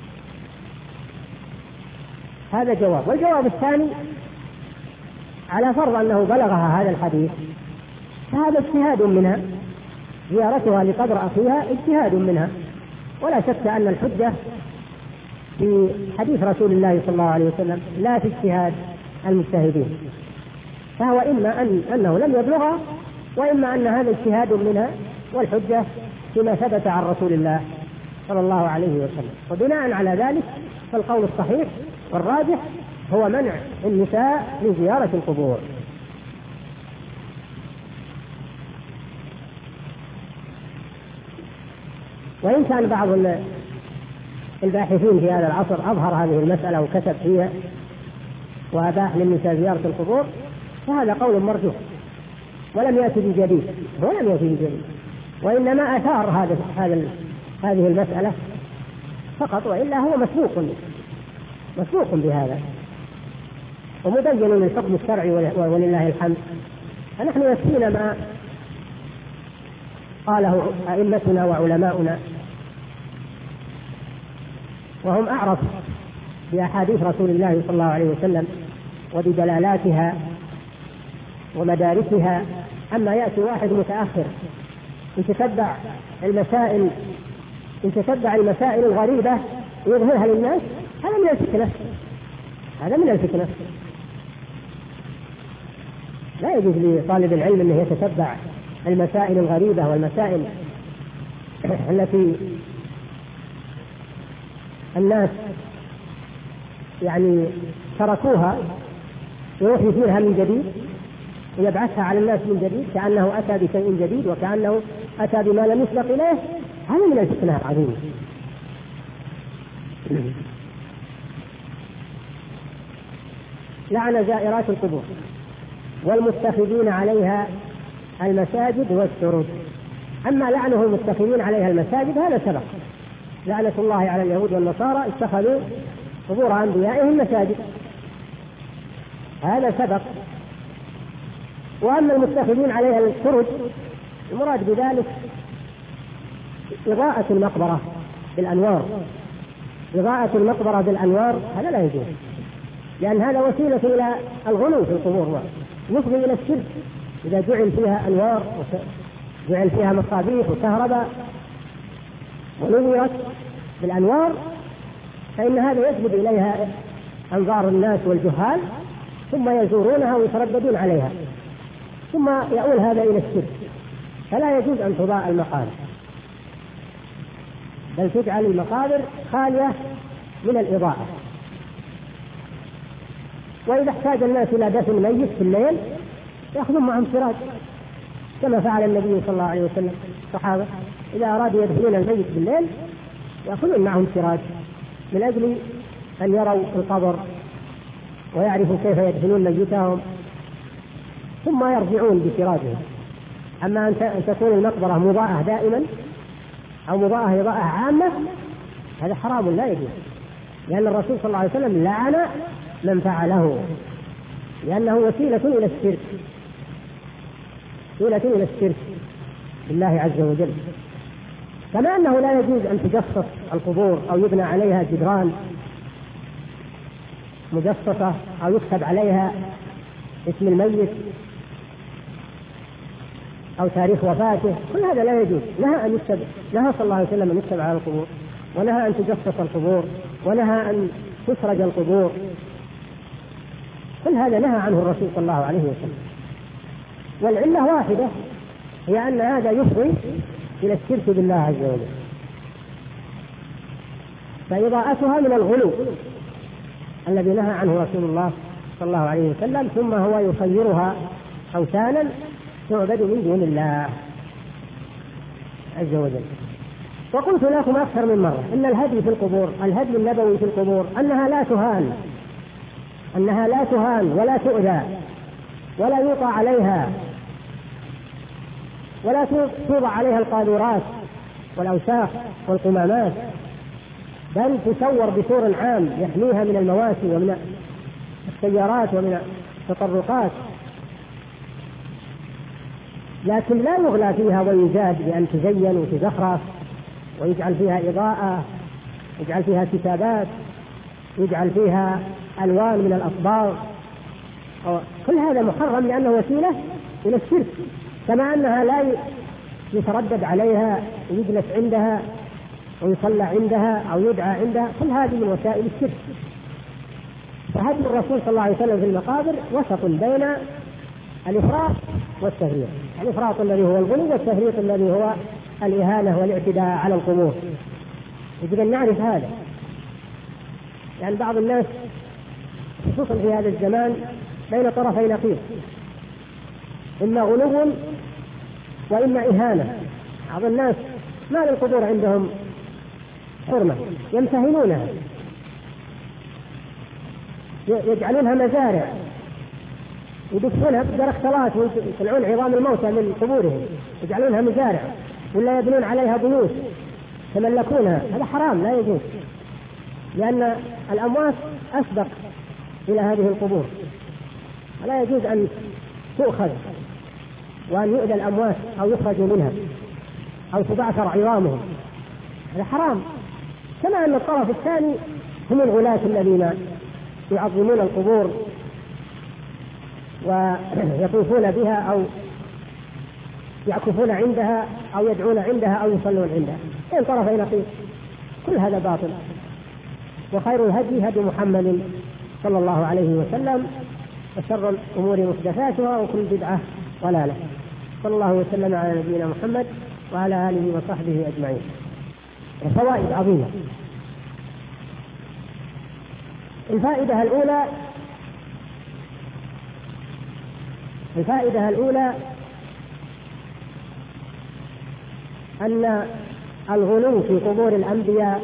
هذا جواب. والجواب الثاني على فرض أنه بلغها هذا الحديث فهذا اجتهاد منها، زيارتها لقبر أخيها اجتهاد منها، ولا شك أن الحجة في حديث رسول الله صلى الله عليه وسلم لا في اجتهاد المجتهدين، فهو إما أنه لم يبلغها، وإما أن هذا اجتهاد منها، والحجة فيما ثبت عن رسول الله صلى الله عليه وسلم. وبناء على ذلك فالقول الصحيح والراجح هو منع النساء من زيارة القبور. وإن كان بعض الباحثين في هذا العصر أظهر هذه المسألة وكتب فيها وأباح للنساء زيارة القبور، فهذا قول مرجوح ولم يأتي بجديد، وإنما أثار هذه المسألة فقط، وإلا هو مسبوق بهذا ومبين للحكم الشرعي ولله الحمد. فنحن يكفينا ما قاله أئمتنا وعلماؤنا، وهم أعرف بأحاديث رسول الله صلى الله عليه وسلم وبدلالاتها ومدارسها. أما يأتي واحد متأخر يتتبع المسائل الغريبة ويظهرها للناس، هذا من الفتنة. لا يجوز لطالب العلم أنه يتتبع المسائل الغريبة والمسائل التي الناس يعني تركوها ويوحي فيها من جديد ويبعثها على الناس من جديد كأنه أتى بشيء جديد وكأنه أتى بما لم يسبق إليه. هذا من الفتنة العظيمة. لعن زائرات القبور والمتخذين عليها المساجد والسرج. أما لعنه المتخذين عليها المساجد هذا سبق، لعنة الله على اليهود والنصارى اتخذوا قبور أنبيائهم مساجد، هذا سبق. وأما المتخذين عليها السرج المراد بذلك إضاءة المقبرة بالأنوار، إضاءة المقبرة بالأنوار هذا لا يجوز، لأن هذا وسيلة إلى الغلو في القبور ويفضي إلى الشرك. إذا جعل فيها أنوار وجعل فيها مصابيح وكهرباء ونورت بالأنوار فإن هذا يجلب إليها أنظار الناس والجهال، ثم يزورونها ويترددون عليها، ثم يؤول هذا إلى الشرك. فلا يجوز أن تضاء المقابر، بل تجعل المقابر خالية من الإضاءة. وإذا احتاج الناس إلى دفن ميت في الليل يأخذون معهم سراج، كما فعل النبي صلى الله عليه وسلم. الصحابة إذا أرادوا يدفنون الميت بالليل يأخذون معهم سراج من أجل أن يروا القبر ويعرفوا كيف يدفنون ميتهم، ثم يرجعون بسراجهم. أما أن تكون المقبرة مضاءة دائما أو مضاءة إضاءة عامة هذا حرام لا يجوز، لأن الرسول صلى الله عليه وسلم لعن من فعله، لأنه وسيلة إلى الشرك، وسيلة إلى الشرك بالله عز وجل. كما أنه لا يجوز أن تجصص القبور أو يبنى عليها جدران مجصصة أو يكتب عليها اسم الميت أو تاريخ وفاته، كل هذا لا يجوز. نهى صلى الله عليه وسلم أن يكتب على القبور، ونهى أن تجصص القبور، ونهى أن تسرج القبور، كل هذا نهى عنه الرسول صلى الله عليه وسلم. والعلة واحدة، هي أن هذا يفضي إلى الشرك بالله عز وجل. فإضاءتها من الغلو الذي نهى عنه رسول الله صلى الله عليه وسلم، ثم هو يصيرها أوثانا تعبد من دون الله عز وجل. وقلت لكم أكثر من مرة إن الهدي في القبور، الهدي النبوي في القبور أنها لا تهان ولا تؤذى ولا يوقع عليها ولا توضع عليها القاذورات والأوساخ والقمامات، بل تصور بسور عام يحميها من المواشي ومن السيارات ومن التطرقات، لكن لا يغلى فيها ويزاد بأن تزين وتزخرف ويجعل فيها إضاءة، يجعل فيها كتابات، يجعل فيها ألوان من الأصباغ، كل هذا محرم لأنه وسيلة إلى الشرك، كما أنها لا يتردد عليها ويجلس عندها ويصلى عندها أو يدعى عندها، كل هذه من وسائل الشرك. فهدي الرسول صلى الله عليه وسلم في المقابر وسط بين الإفراط والتفريط، الإفراط الذي هو الغلو والتفريط الذي هو الإهانة والاعتداء على القبور. يجب أن نعرف هذا، يعني بعض الناس خصوصا في هذا الزمان بين طرفي نقيض، إما غلو وإما إهانة. بعض الناس ما للقبور عندهم حرمة، يمتهنونها، يجعلونها مزارع، يدفونها بدرختلات ويطلعون عظام الموتى من قبورهم، يجعلونها مزارع، ولا يبنون عليها بيوت يتملكونها. هذا حرام، لا يجوز، لأن الأموات أسبق إلى هذه القبور، لا يجوز أن تؤخذ وأن يؤذى الأموات أو يخرجوا منها أو تبعثر عظامهم، هذا حرام. كما أن الطرف الثاني هم الغلاة الذين يعظمون القبور ويطوفون بها أو يعكفون عندها أو يدعون عندها أو يصلون عندها، بين طرفي نقيض، كل هذا باطل. وخير الهدي هدي محمد صلى الله عليه وسلم، وشر الأمور محدثاتها، وكل بدعة ضلالة. صلى الله وسلم على نبينا محمد وعلى آله وصحبه أجمعين. وفوائد عظيمة. الفائدة الأولى أن الغلو في قبور الأنبياء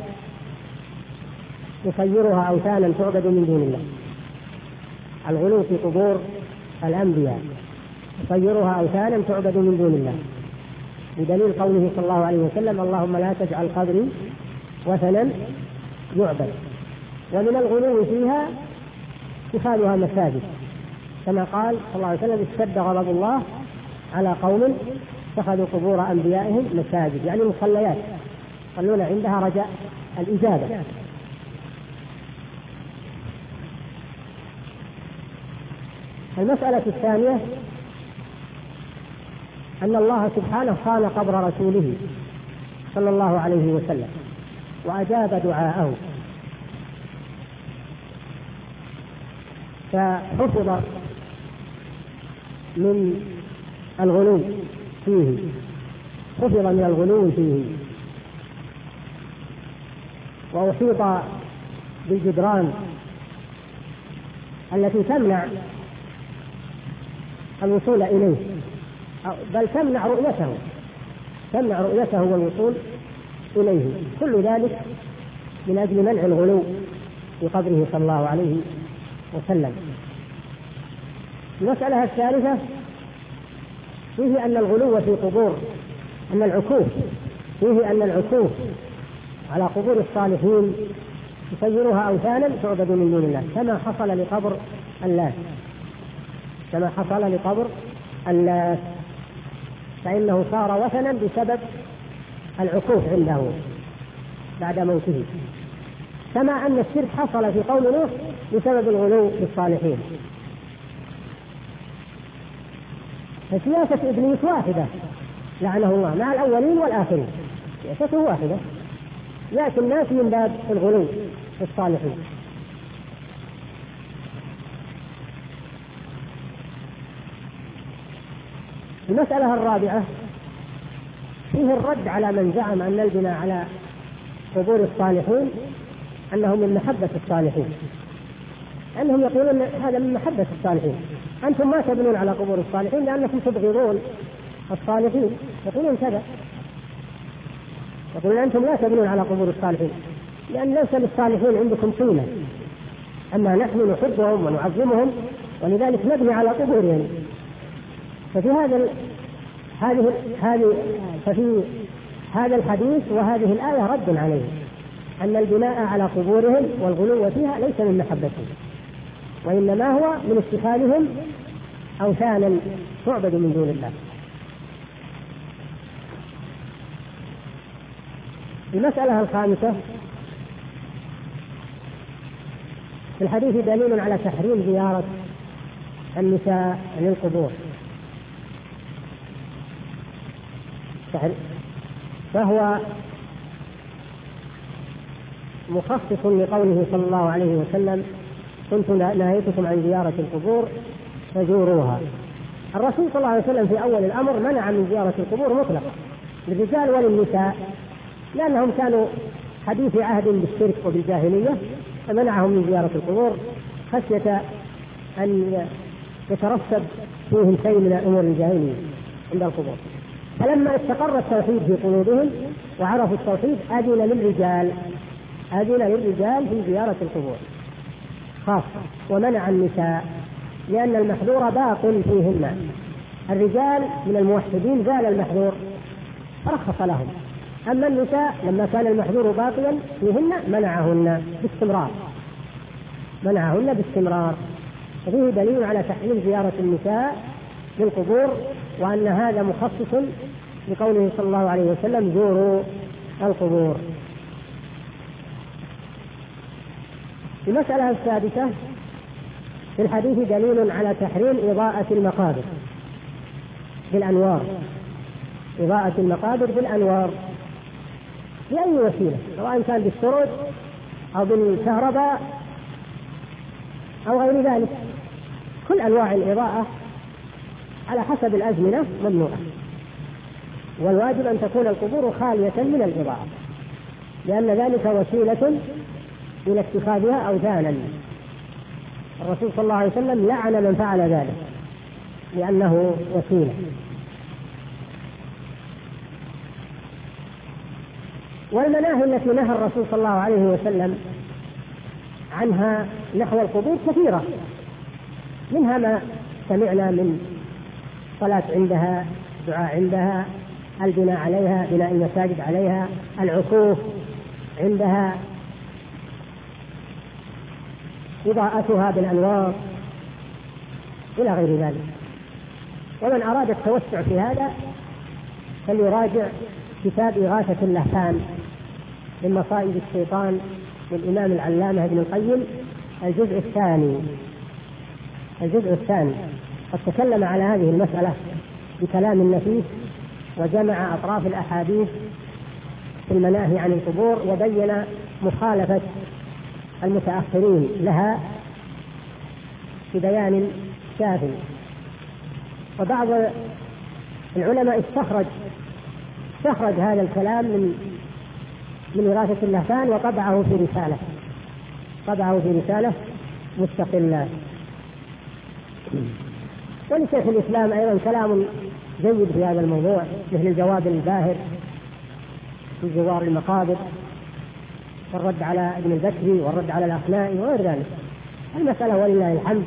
يصيرها أوثانا تعبد من دون الله. الغلو في قبور الأنبياء يصيرها أوثانا تعبد من دون الله، بدليل قوله صلى الله عليه وسلم: اللهم لا تجعل قبري وثنا يعبد. ومن الغلو فيها اتخاذها مساجد، كما قال صلى الله عليه وسلم: اشتد غضب الله على قوم اتخذوا قبور أنبيائهم مساجد، يعني مصليات يصلون عندها رجاء الإجابة. المسألة الثانية أن الله سبحانه خان قبر رسوله صلى الله عليه وسلم وأجاب دعاءه، فحفظ من الغلو فيه، وأحيط بالجدران التي تمنع الوصول إليه، بل تمنع رؤيته والوصول إليه، كل ذلك من أجل منع الغلو في قبره صلى الله عليه وسلم. المسألة الثالثة فيه أن الغلو في قبور، أن العكوف على قبور الصالحين يصيرها أوثانا تعبد من دون الله، كما حصل لقبر اللات، فإنه صار وثنا بسبب العكوف عنده بعد موته، كما أن الشرك حصل في قوم نوح بسبب الغلو بالصالحين. فسياسة إبليس واحدة لعنه الله مع الأولين والآخرين، سياسته واحدة، يأتي الناس من باب الغلو بالصالحين. المسألة الرابعة فيه الرد على من زعم أن البناء على قبور الصالحين أنه من محبة الصالحين، أنهم يقولون هذا من محبة الصالحين، أنتم ما تبنون على قبور الصالحين لأنكم تبغضون الصالحين، يقولون كذا، يقولون أنتم لا تبنون على قبور الصالحين لأن ليس للصالحين عندكم قيمة، أما نحن نحبهم ونعظمهم ولذلك نبني على قبورهم. ففي هذا الحديث وهذه الآية رد عليه أن البناء على قبورهم والغلو فيها ليس من محبتهم، وإنما هو من اتخاذهم أوثانا تعبد من دون الله. المسألة الخامسة، في الحديث دليل على تحريم زيارة النساء للقبور، فهو مخصص لقوله صلى الله عليه وسلم: كنت نهيتكم عن زيارة القبور فزوروها. الرسول صلى الله عليه وسلم في أول الأمر منع من زيارة القبور مطلقا للرجال وللنساء، لأنهم كانوا حديث عهد بالشرك وبالجاهلية، فمنعهم من زيارة القبور خشية أن يترتب فيهم شيء من أمور الجاهلية عند القبور. فلما استقر التوحيد في قلوبهم وعرفوا التوحيد أذن للرجال في زيارة القبور خاصة، ومنع النساء لأن المحظور باطل فيهن. الرجال من الموحدين زال المحظور فرخص لهم، أما النساء لما كان المحظور باطلا فيهن منعهن باستمرار. فيه دليل على تحريم زيارة النساء للقبور، وأن هذا مخصص لقوله صلى الله عليه وسلم: زوروا القبور. المسألة السادسة، في الحديث دليل على تحريم إضاءة المقابر بالأنوار، إضاءة المقابر بالأنوار بأي وسيلة، سواء كان بالسرج أو بالكهرباء أو غير ذلك، كل أنواع الإضاءة على حسب الأزمنة ممنوعة، والواجب أن تكون القبور خالية من الإضاءة، لأن ذلك وسيلة إلى اتخاذها أوثانا. الرسول صلى الله عليه وسلم لعن من فعل ذلك لأنه وسيلة. والمناهي التي نهى الرسول صلى الله عليه وسلم عنها نحو القبور كثيرة، منها ما سمعنا من صلاة عندها، دعاء عندها، البناء عليها، بناء المساجد عليها، العكوف عندها، إضاءتها بالأنوار إلى غير ذلك. ومن أراد التوسع في هذا فليراجع كتاب إغاثة اللهفان من مصائد الشيطان للإمام العلامة ابن القيم، الجزء الثاني قد تكلم على هذه المسألة بكلام نفيس، وجمع أطراف الأحاديث في المناهي عن القبور، وبين مخالفة المتأخرين لها ببيان شافي. وبعض العلماء استخرج هذا الكلام من إغاثة اللهفان وطبعه في رسالة مستقلة. ولشيخ الإسلام أيضا كلام جيد في هذا الموضوع، مثل الجواب الباهر في زوار المقابر، والرد على ابن البكري، والرد على الأخنائي وغير ذلك. المسألة ولله الحمد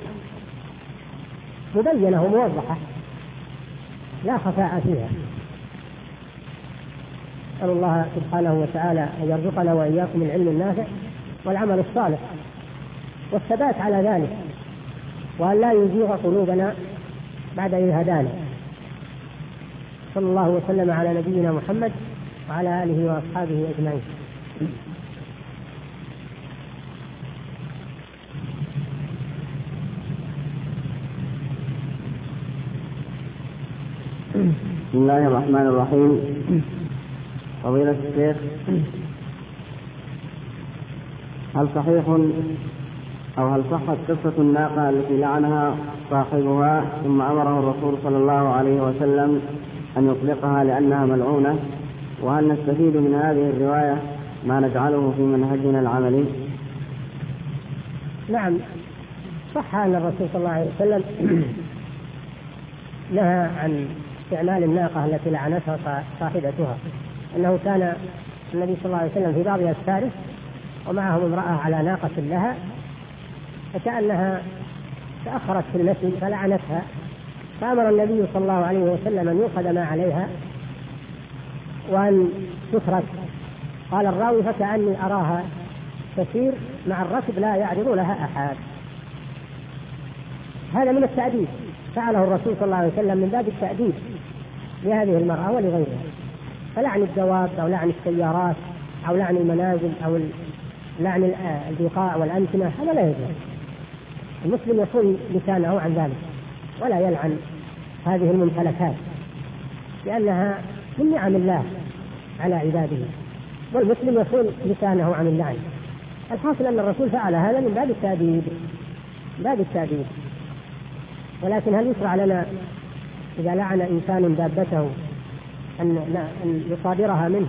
مبينة وموضحة لا خفاء فيها. أسأل الله سبحانه وتعالى أن يرزقنا وإياكم العلم النافع والعمل الصالح والثبات على ذلك، وأن لا يزيغ قلوبنا بعد إذ هدانا. صلى الله وسلم على نبينا محمد وعلى آله وأصحابه أجمعين. بسم الله الرحمن الرحيم. فضيلة الشيخ، هل صحيح أو هل صحت قصة الناقة التي لعنها صاحبها ثم أمره الرسول صلى الله عليه وسلم أن يطلقها لأنها ملعونة؟ وهل نستفيد من هذه الرواية ما نجعله في منهجنا العملي؟ نعم، صح أن الرسول صلى الله عليه وسلم نهى عن استعمال الناقة التي لعنتها صاحبتها، أنه كان النبي صلى الله عليه وسلم في بعض أسفاره ومعهم امرأة على ناقة لها، فكأنها تأخرت في المسجد فلعنتها، فأمر النبي صلى الله عليه وسلم أن يؤخذ ما عليها وأن تترك. قال الراوي: فكأني أراها تسير مع الركب لا يعرض لها أحد. هذا من التأديب، فعله الرسول صلى الله عليه وسلم من باب التأديب لهذه المرأة ولغيرها. فلعن الدواب أو لعن السيارات أو لعن المنازل أو لعن البقاع والأمكنة هذا لا يجوز. المسلم يصون لسانه عن ذلك ولا يلعن هذه الممتلكات، لأنها من نعم الله على عباده، والمسلم يصون لسانه عن اللعن. الحاصل أن الرسول فعل هذا من باب التأديب. ولكن هل يشرع لنا إذا لعن إنسان دابته أن يصادرها منه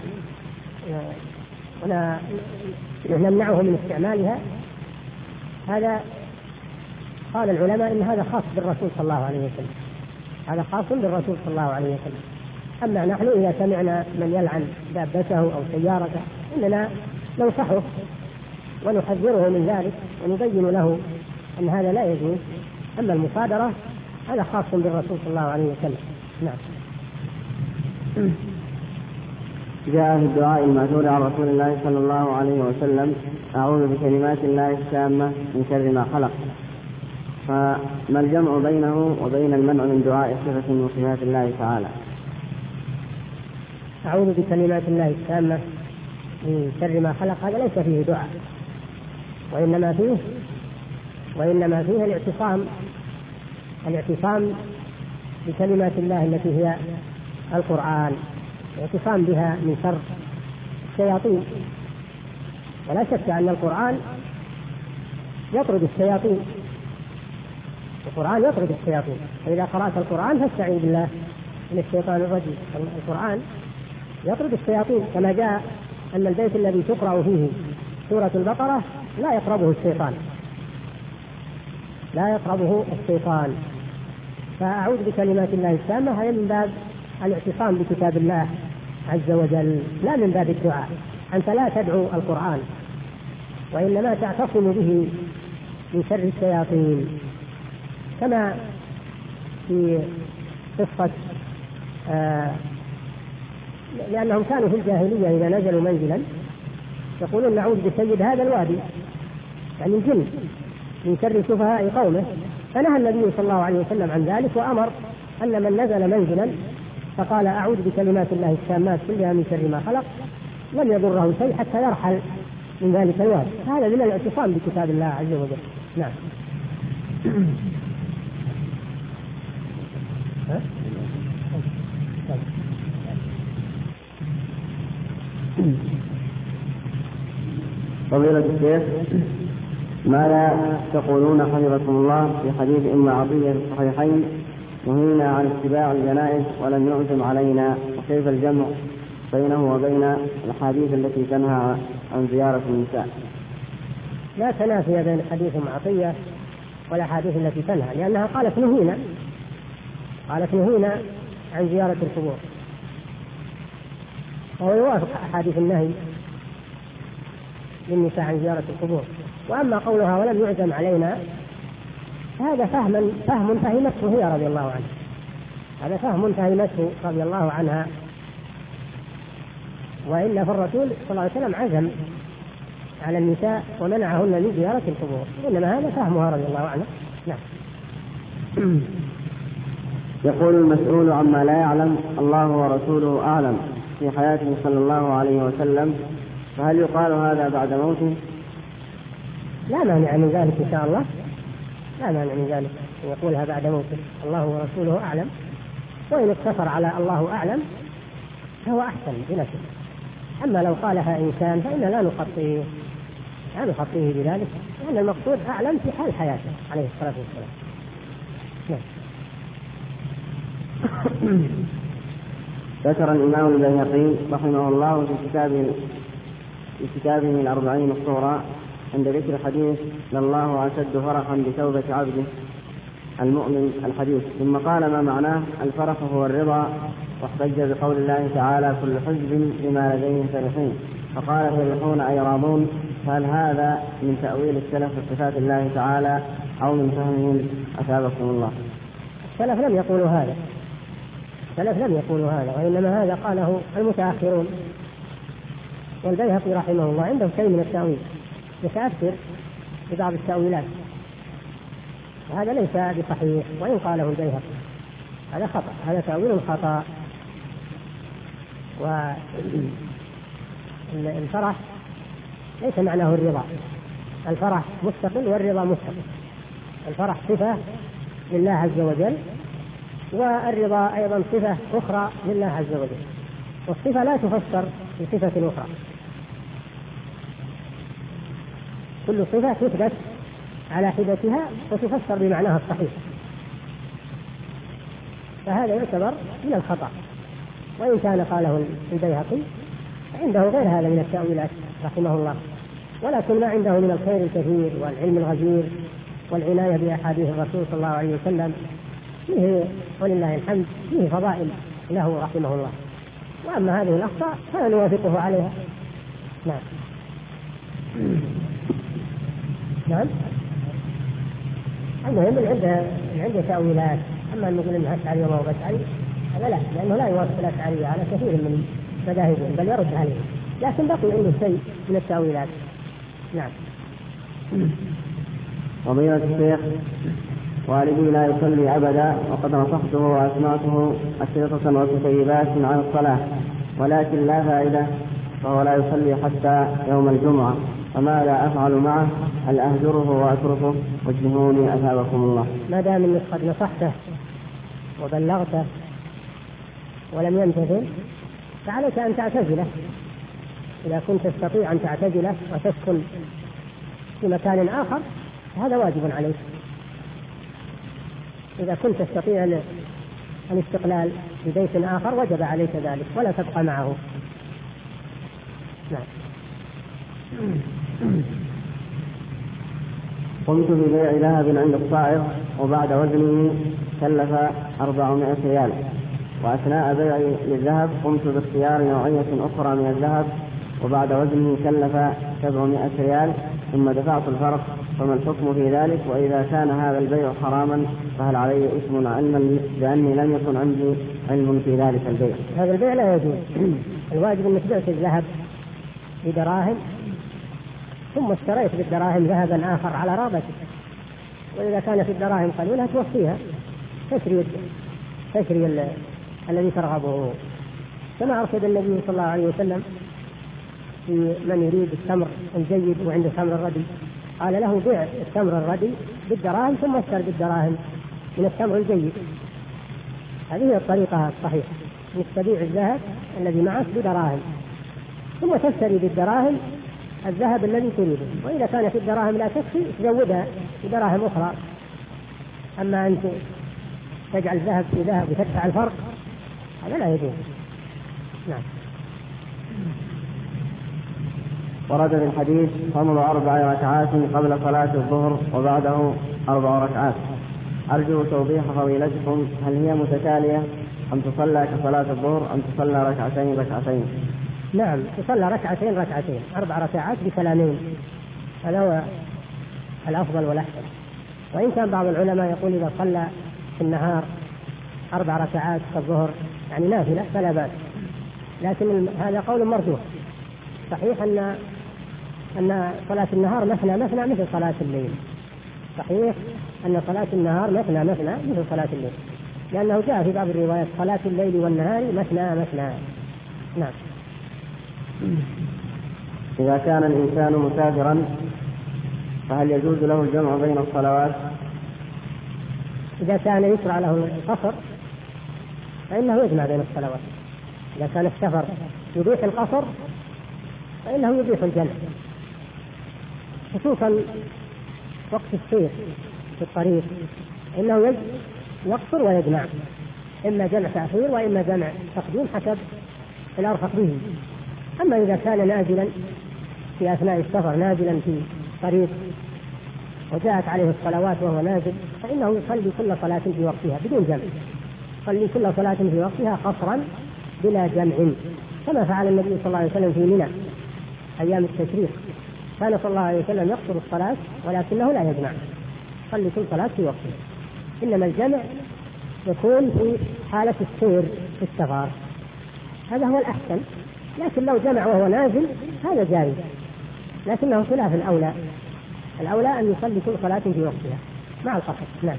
ولا نمنعه من استعمالها؟ هذا قال العلماء إن هذا خاص بالرسول صلى الله عليه وسلم، هذا خاص بالرسول صلى الله عليه وسلم. أما نحن إذا سمعنا من يلعن دابته أو سيارته إننا ننصحه ونحذره من ذلك ونبين له أن هذا لا يجوز. أما المصادرة هذا خاص بالرسول صلى الله عليه وسلم. نعم. جاء في الدعاء المأثور عن رسول الله صلى الله عليه وسلم: أعوذ بكلمات الله التامة من شر ما خلق. فما الجمع بينه وبين المنع من دعاء صفة من صفات الله تعالى؟ أعوذ بكلمات الله التامة من شر ما خلق هذا ليس فيه دعاء، وإنما فيه الاعتصام بكلمات الله التي هي القرآن، الاعتصام بها من شر الشياطين. ولا شك أن القرآن يطرد الشياطين، القرآن يطرد الشياطين. فإذا قرأت القرآن فاستعذ بالله من الشيطان الرجيم. القرآن يطرد الشياطين، كما جاء أن البيت الذي تقرأ فيه سورة البقرة لا يقربه الشيطان. فأعوذ بكلمات الله التامة هي من باب الاعتصام بكتاب الله عز وجل، لا من باب الدعاء. أنت لا تدعو القرآن، وإنما تعتصم به من شر الشياطين، كما في قصة لأنهم كانوا في الجاهلية إذا نزلوا منزلا يقولون: نعوذ بسيد هذا الوادي، يعني الجن، من شر سفهاء قومه. فنهى النبي صلى الله عليه وسلم عن ذلك، وأمر أن من نزل منزلا فقال: أعوذ بكلمات الله التامات كلها من شر ما خلق، لم يضره شيء حتى يرحل من ذلك الوادي. هذا من الاعتصام بكتاب الله عز وجل. نعم. فضيلة الشيخ، ماذا تقولون حفظكم الله في حديث أم عطية في الصحيحين: نهينا عن اتباع الجنائز ولم يعزم علينا، وكيف الجمع بينه وبين الحديث التي تنهى عن زيارة النساء؟ لا تنافي بين حديث أم عطية ولا حديث التي تنهى، لأنها قالت نهينا عن زيارة القبور، وهو يوافق أحاديث النهي للنساء عن زيارة القبور. وأما قولها ولم يعزم علينا هذا فهم فهمته هي رضي الله عنها، هذا فهم فهمته رضي الله عنها، وإلا فالرسول صلى الله عليه وسلم عزم على النساء ومنعهن من زيارة القبور، إنما هذا فهمها رضي الله عنها. نعم. يقول المسؤول عما لا يعلم: الله ورسوله أعلم في حياته صلى الله عليه وسلم، فهل يقال هذا بعد موته؟ لا مانع من ذلك إن شاء الله، لا مانع من ذلك أن يقولها بعد موته: الله ورسوله أعلم. وإن اقتصر على الله أعلم فهو أحسن بنفسه. أما لو قالها إنسان فإن لا نخطيه بذلك، لأن المقصود أعلم في حال حياته عليه الصلاة والسلام. ذكر الإمام البيهقي رحمه الله في كتابه الأربعين الصغرى عند ذكر حديث لله أشد فرحا بتوبة عبده المؤمن الحديث، ثم قال ما معناه الفرح هو الرضا، واحتج بقول الله تعالى كل حزب بما لديهم فرحين، فقال فرحون أي راضون. هل هذا من تأويل السلف صفات الله تعالى أو من فهمهم أثابكم الله؟ السلف لم يقولوا هذا، وإنما هذا قاله المتأخرون، والبيهقي رحمه الله عنده شيء من التأويل، يتأثر ببعض التأويلات، وهذا ليس بصحيح، وإن قاله البيهقي هذا خطأ، هذا تأويل خطأ. والفرح ليس معناه الرضا، الفرح مستقل والرضا مستقل. الفرح صفة لله عز وجل، والرضا أيضا صفة أخرى لله عز وجل، والصفة لا تفسر بصفة أخرى، كل صفة تثبت على حدتها وتفسر بمعناها الصحيح، فهذا يعتبر من الخطأ، وإن كان قاله البيهقي عنده غير هذا من التأويلات رحمه الله، ولكن ما عنده من الخير الكثير والعلم الغزير والعناية بأحاديث الرسول صلى الله عليه وسلم فيه ولله الحمد فيه فضائل له رحمه الله. وأما هذه الأخطاء فلا نوافقه عليها. نعم المهم عنده تأويلات، أما أن نقول إنها أشعري وما هو أشعري هذا لا، لأنه لا يوافق الأشعرية على كثير من مذاهبهم بل يرد عليه، لكن بقي عنده شيء من التأويلات. نعم. فضيلة الشيخ، والدي لا يصلي أبدا، وقد نصحته وأسمعته أشرطة وكتيبات عن الصلاة، ولكن لا فائدة، فهو لا يصلي حتى يوم الجمعة، فماذا أفعل معه؟ هل أهجره وأتركه؟ وجهوني أثابكم الله. ما دام أنك قد نصحته وبلغته ولم يمتثل فعليك أن تعتزله، إذا كنت تستطيع أن تعتزله وتسكن في مكان آخر هذا واجب عليك. إذا كنت تستطيع الاستقلال ببيت آخر وجب عليك ذلك ولا تبقى معه. نعم. قمت ببيع ذهب عند الصائغ، وبعد وزنه كلف 400 ريال، وأثناء بيعي للذهب قمت باختيار نوعية أخرى من الذهب، وبعد وزنه كلف 700 ريال، ثم دفعت الفرق، فما الحكم في ذلك؟ وإذا كان هذا البيع حراما فهل علي اسم علما بأني لم يكن عندي علم في ذلك البيع؟ هذا البيع لا يجوز. الواجب أنك بعت الذهب بدراهم ثم اشتريت بالدراهم ذهبا آخر على رغبتك، وإذا كانت الدراهم قليلة توفيها تشري الذي ترغبه، كما أرشد النبي صلى الله عليه وسلم في من يريد التمر الجيد وعنده تمر الردي، قال له بيع التمر الردي بالدراهم ثم اشتري بالدراهم من التمر الجيد. هذه هي الطريقة الصحيحة، انك تبيع الذهب الذي معك بدراهم ثم تشتري بالدراهم الذهب الذي تريده، وإذا كانت الدراهم لا تكفي تزودها بدراهم أخرى. أما أن تجعل ذهب في ذهب وتدفع الفرق هذا لا يجوز. نعم. ورد في الحديث صمد 4 ركعات قبل صلاة الظهر وبعده 4 ركعات، أرجو توضيح فضيلتكم، هل هي متتالية أم تصلى كصلاة الظهر أم تصلى ركعتين؟ نعم تصلى ركعتين 4 ركعات بسلامين، هذا هو الأفضل والأحسن. وإن كان بعض العلماء يقول إذا صلى في النهار 4 ركعات كالظهر يعني نافلة فلا بأس، لكن هذا قول مرجوح. صحيح أن صلاة النهار مثنى مثل صلاة الليل، صحيح أن صلاة النهار مثنى مثل صلاة الليل، لأنه جاء في بعض الروايات صلاة الليل والنهار مثنى. نعم. إذا كان الإنسان مسافرا فهل يجوز له الجمع بين الصلوات؟ إذا كان يشرع له القصر فإنه يجمع بين الصلوات. إذا كان السفر يبيح القصر فإنه يبيح الجمع، خصوصا وقت السير في الطريق، إنه يقصر ويجمع، إما جمع تأخير وإما جمع تقديم حسب الأرفق به. أما إذا كان نازلا في أثناء السفر، نازلا في الطريق وجاءت عليه الصلوات وهو نازل فإنه يصلي كل صلاة في وقتها بدون جمع، يصلي كل صلاة في وقتها قصرا بلا جمع، كما فعل النبي صلى الله عليه وسلم في منى أيام التشريق، كان صلى الله عليه وسلم يقصر الصلاة ولكنه لا يجمع، يصلي كل صلاة في وقتها. إنما الجمع يكون في حالة السير في السفر، هذا هو الأحسن، لكن لو جمع وهو نازل هذا جائز، لكنه خلاف الأولى، الأولى أن يصلي كل صلاة في وقتها مع القصر. نعم.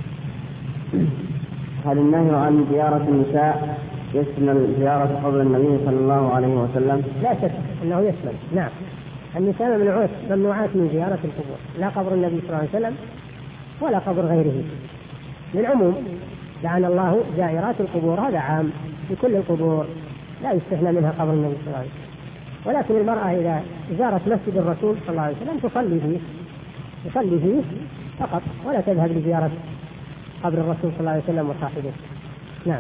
هل النهي عن زيارة النساء يشمل زيارة قبر النبي صلى الله عليه وسلم؟ لا شك أنه يشمل، نعم. النساء ممنوعات من زيارة القبور، لا قبر النبي صلى الله عليه وسلم ولا قبر غيره، للعموم لعن الله زائرات القبور، هذا عام لكل القبور لا يستثنى منها قبر النبي صلى الله عليه وسلم. ولكن المرأة إذا زارت مسجد الرسول صلى الله عليه وسلم تصلي فيه فقط، ولا تذهب لزيارة قبر الرسول صلى الله عليه وسلم وصاحبه. نعم.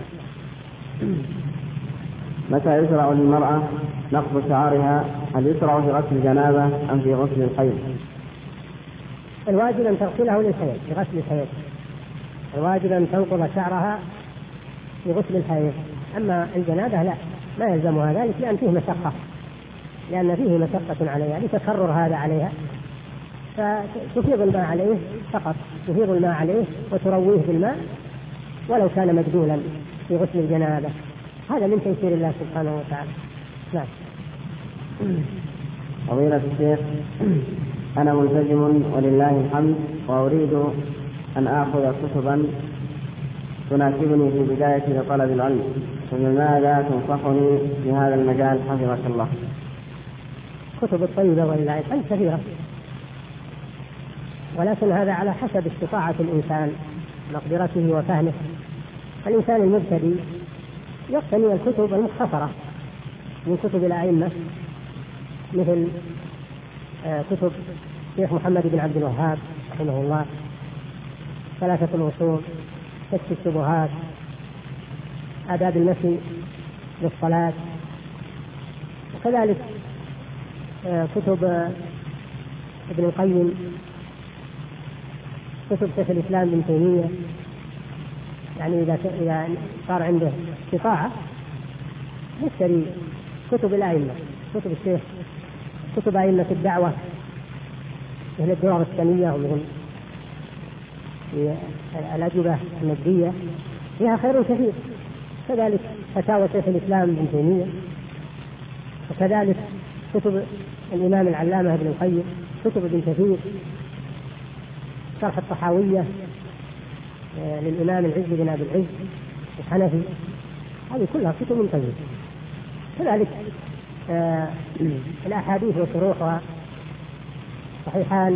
متى يشرع للمرأة نقض شعرها؟ هل يشرع في غسل الجنابة أم في غسل الحيض؟ الواجب أن تغسله للحيض، في غسل الحيض الواجب أن تنقض شعرها في غسل الحيض، أما الجنابة لا، ما يلزمها ذلك لأن فيه مشقة، لأن فيه مشقة عليها لتكرر هذا عليها، فتفيض الماء عليه فقط، تفيض الماء عليه وترويه بالماء ولو كان مجدولا في غسل الجنابة، هذا من تيسير الله سبحانه وتعالى. نعم. فضيلة الشيخ، أنا ملتزم ولله الحمد، وأريد أن آخذ كتبا تناسبني في بداية لطلب العلم، فماذا تنصحني في هذا المجال حفظك الله؟ كتب الطيبة ولله الحمد كثيرة، ولكن هذا على حسب استطاعة الإنسان مقدرته وفهمه. الإنسان المبتدئ يقتني الكتب المختصرة من كتب الأئمة، مثل كتب الشيخ محمد بن عبد الوهاب رحمه الله، ثلاثة الأصول، كشف الشبهات، آداب المشي للصلاة، وكذلك كتب ابن القيم، كتب شيخ الإسلام ابن تيمية. يعني إذا صار عنده استطاعة يشتري كتب الأئمة، كتب الشيخ، كتب أئمة الدعوة مثل الدرر السنية ومثل الأجوبة النجدية، فيها خير كثير. كذلك فتاوى شيخ الإسلام ابن تيمية، وكذلك كتب الإمام العلامة ابن القيم، كتب ابن كثير، شرح الطحاوية للإمام العز بن أبي العز الحنفي، هذه كلها كتب ممتازة. كذلك الأحاديث وشروحها صحيحان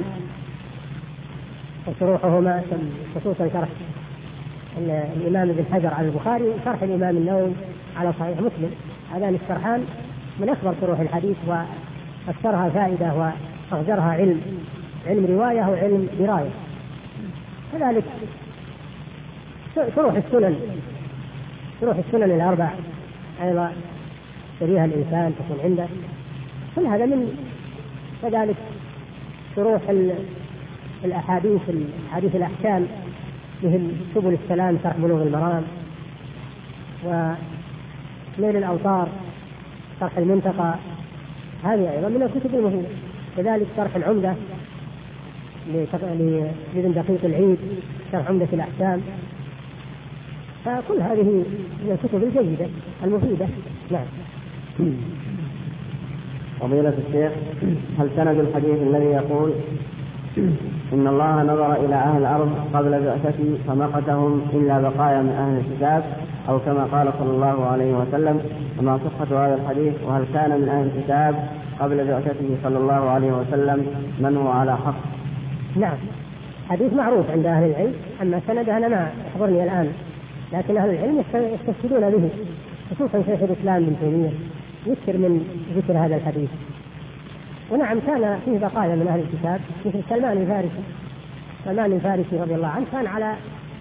وشروحهما، خصوصا شرح الإمام ابن حجر على البخاري وشرح الإمام النووي على صحيح مسلم، هذان الشرحان من أكبر شروح الحديث وأكثرها فائدة وأغزرها علم رواية وعلم دراية. كذلك شروح السنن الأربع أيضا يشتريها الإنسان تكون عنده، كل هذا من. كذلك شروح الأحاديث، حديث الأحكام مثل سبل السلام شرح بلوغ المرام، ونيل الأوطار شرح المنتقى، هذه أيضا من الكتب المهمة. كذلك شرح العمدة لابن دقيق العيد شرح عمدة الأحكام، فكل هذه من الكتب الجيدة المفيدة. نعم. فضيلة الشيخ، هل سند الحديث الذي يقول إن الله نظر إلى أهل الأرض قبل بعثته فمقتهم إلا بقايا من أهل الكتاب، أو كما قال صلى الله عليه وسلم، وما صحة هذا الحديث؟ وهل كان من أهل الكتاب قبل بعثته صلى الله عليه وسلم من هو على حق؟ نعم، حديث معروف عند أهل العلم، أما سنده أنا ما يحضرني الآن، لكن أهل العلم يستشهدون به، خصوصا شيخ الإسلام ابن تيمية يكثر من ذكر هذا الحديث. ونعم كان فيه بقايا من أهل الكتاب، مثل سلمان الفارسي رضي الله عنه كان على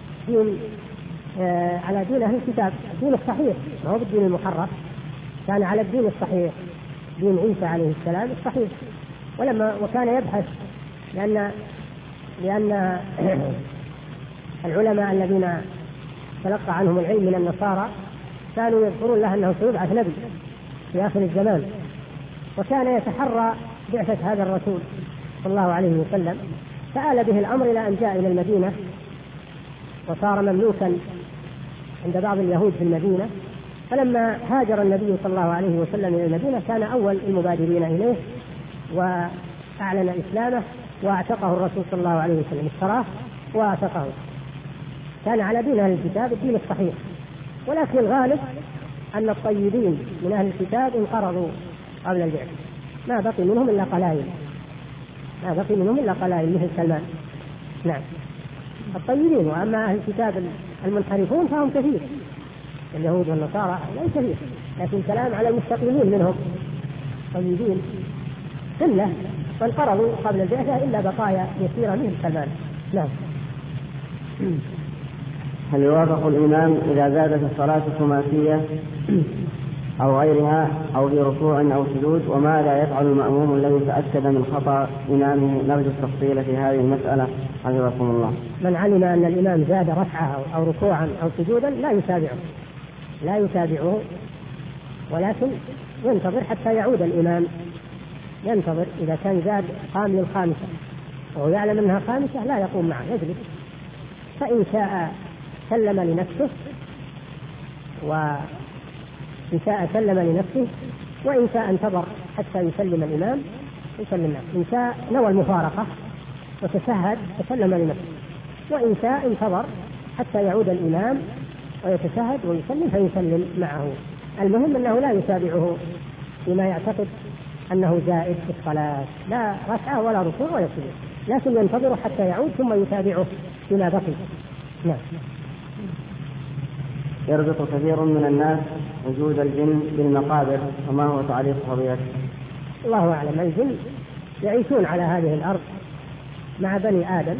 دين أهل الكتاب، الدين الصحيح، ما هو بالدين المحرف، كان على الدين الصحيح، دين عيسى عليه السلام الصحيح. وكان يبحث لأن العلماء الذين تلقى عنهم العلم من النصارى كانوا يذكرون له أنه سيبعث نبي في آخر الزمان، وكان يتحرى بعثة هذا الرسول صلى الله عليه وسلم، فآل به الأمر إلى أن جاء إلى المدينة وصار مملوكا عند بعض اليهود في المدينة. فلما هاجر النبي صلى الله عليه وسلم إلى المدينة كان أول المبادرين إليه وأعلن إسلامه واعتقه الرسول صلى الله عليه وسلم، اشتراه واعتقه. كان على دين أهل الكتاب الدين الصحيح، ولكن الغالب أن الطيبين من أهل الكتاب انقرضوا قبل البعث، ما بقي منهم إلا قلائل مثل سلمان. نعم الطيبين، وأما أهل الكتاب المنحرفون فهم كثير، اليهود والنصارى ليس كثير، لكن كلام على المستقيمين منهم طيبين قلة، فانقرضوا قبل البعثة إلا بقايا يسيرة مثل سلمان. نعم. هل يوافق الإمام إذا زادت الصلاة الخماسية أو غيرها أو في ركوع أو سجود؟ وماذا يفعل المأموم الذي تأكد من خطأ إمامه؟ نرجو التفصيل في هذه المسألة حفظكم الله. من علم أن الإمام زاد ركعة أو ركوعا أو سجودا لا يتابعه، ولكن ينتظر حتى يعود الإمام، ينتظر إذا كان زاد قام للخامسة وهو يعلم أنها خامسة لا يقوم معه، يجلس، فإن شاء سلم لنفسه وإن شاء انتظر حتى يسلم الإمام يسلم نفسه، إن شاء نوى المفارقة وتشهد تسلم لنفسه، وإن شاء انتظر حتى يعود الإمام ويتشهد ويسلم فيسلم معه. المهم أنه لا يتابعه بما يعتقد أنه زائد في الصلاة، لا ركعة ولا ركوع ولا سجود، لكن ينتظر حتى يعود ثم يتابعه بما بقي. نعم. يربط كثير من الناس وجود الجن بالمقابر، وما هو تعليق فضيلته؟ الله أعلم. الجن يعيشون على هذه الأرض مع بني آدم،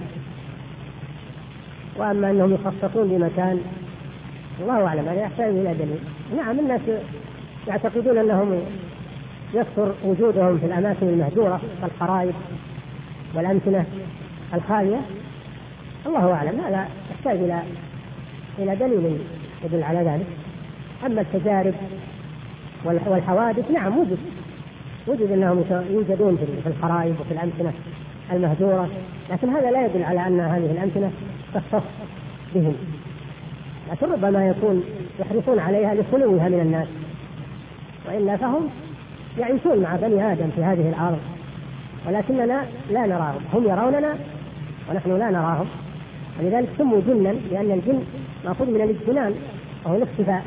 وأما أنهم يخصصون بمكان الله أعلم، هذا يحتاج إلى دليل. نعم الناس يعتقدون أنهم يكثر وجودهم في الأماكن المهجورة كالخرائب والأمكنة الخالية، الله أعلم، هذا يحتاج إلى دليل يدل على ذلك. أما التجارب والحوادث نعم وجد أنهم يوجدون في الخرائب وفي الأمكنة المهجورة، لكن هذا لا يدل على أن هذه الأمكنة تختص بهم، لكن ربما يكون يحرصون عليها لخلوها من الناس، وإلا فهم يعيشون مع بني آدم في هذه الأرض، ولكننا لا نراهم، هم يروننا ونحن لا نراهم، ولذلك سموا جنا، لأن الجن مأخوذ من الاجتنان وهو الاختفاء.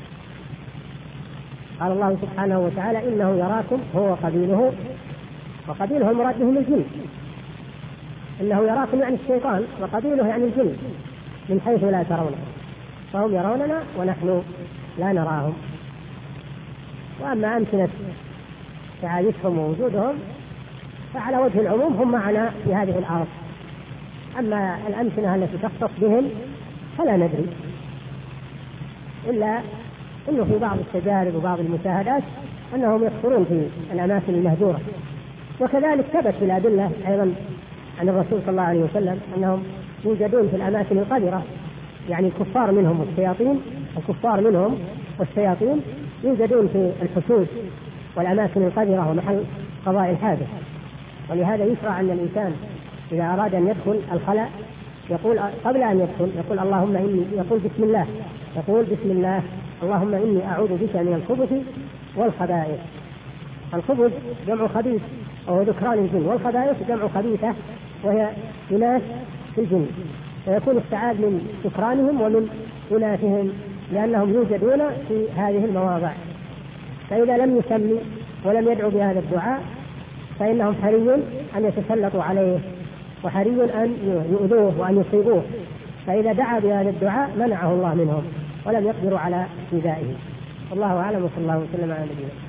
قال الله سبحانه وتعالى إنه يراكم هو وقبيله، وقبيله المراد بهم الجن، إنه يراكم يعني الشيطان، وقبيله يعني الجن من حيث لا ترونه، فهم يروننا ونحن لا نراهم. وأما أمكنة تعايشهم ووجودهم فعلى وجه العموم هم معنا في هذه الأرض، أما الأمكنة التي تختص بهم فلا ندري، إلا أنه في بعض التجارب وبعض المشاهدات أنهم يكثرون في الأماكن المهجورة. وكذلك ثبت في الأدلة أيضا عن الرسول صلى الله عليه وسلم أنهم يوجدون في الأماكن القذرة، يعني الكفار منهم والشياطين يوجدون في الحشود والأماكن القذرة ومحل قضاء الحاجة. ولهذا يشرع أن الإنسان إذا أراد أن يدخل الخلاء يقول قبل أن يدخل يقول اللهم إني، يقول بسم الله اللهم إني أعوذ بك من الخبث والخبائث. الخبث جمع خبيث وهو ذكران الجن، والخبائث جمع خبيثة وهي إناث في الجن، فيكون استعاذ من ذكرانهم ومن إناثهم لأنهم يوجدون في هذه المواضع. فإذا لم يسمي ولم يدعو بهذا الدعاء فإنهم حري أن يتسلطوا عليه، وحري أن يؤذوه وأن يصيبوه، فإذا دعا بهذا الدعاء منعه الله منهم ولم يقدروا على إيذائه. والله أعلم، وصلى الله وسلم على نبينا.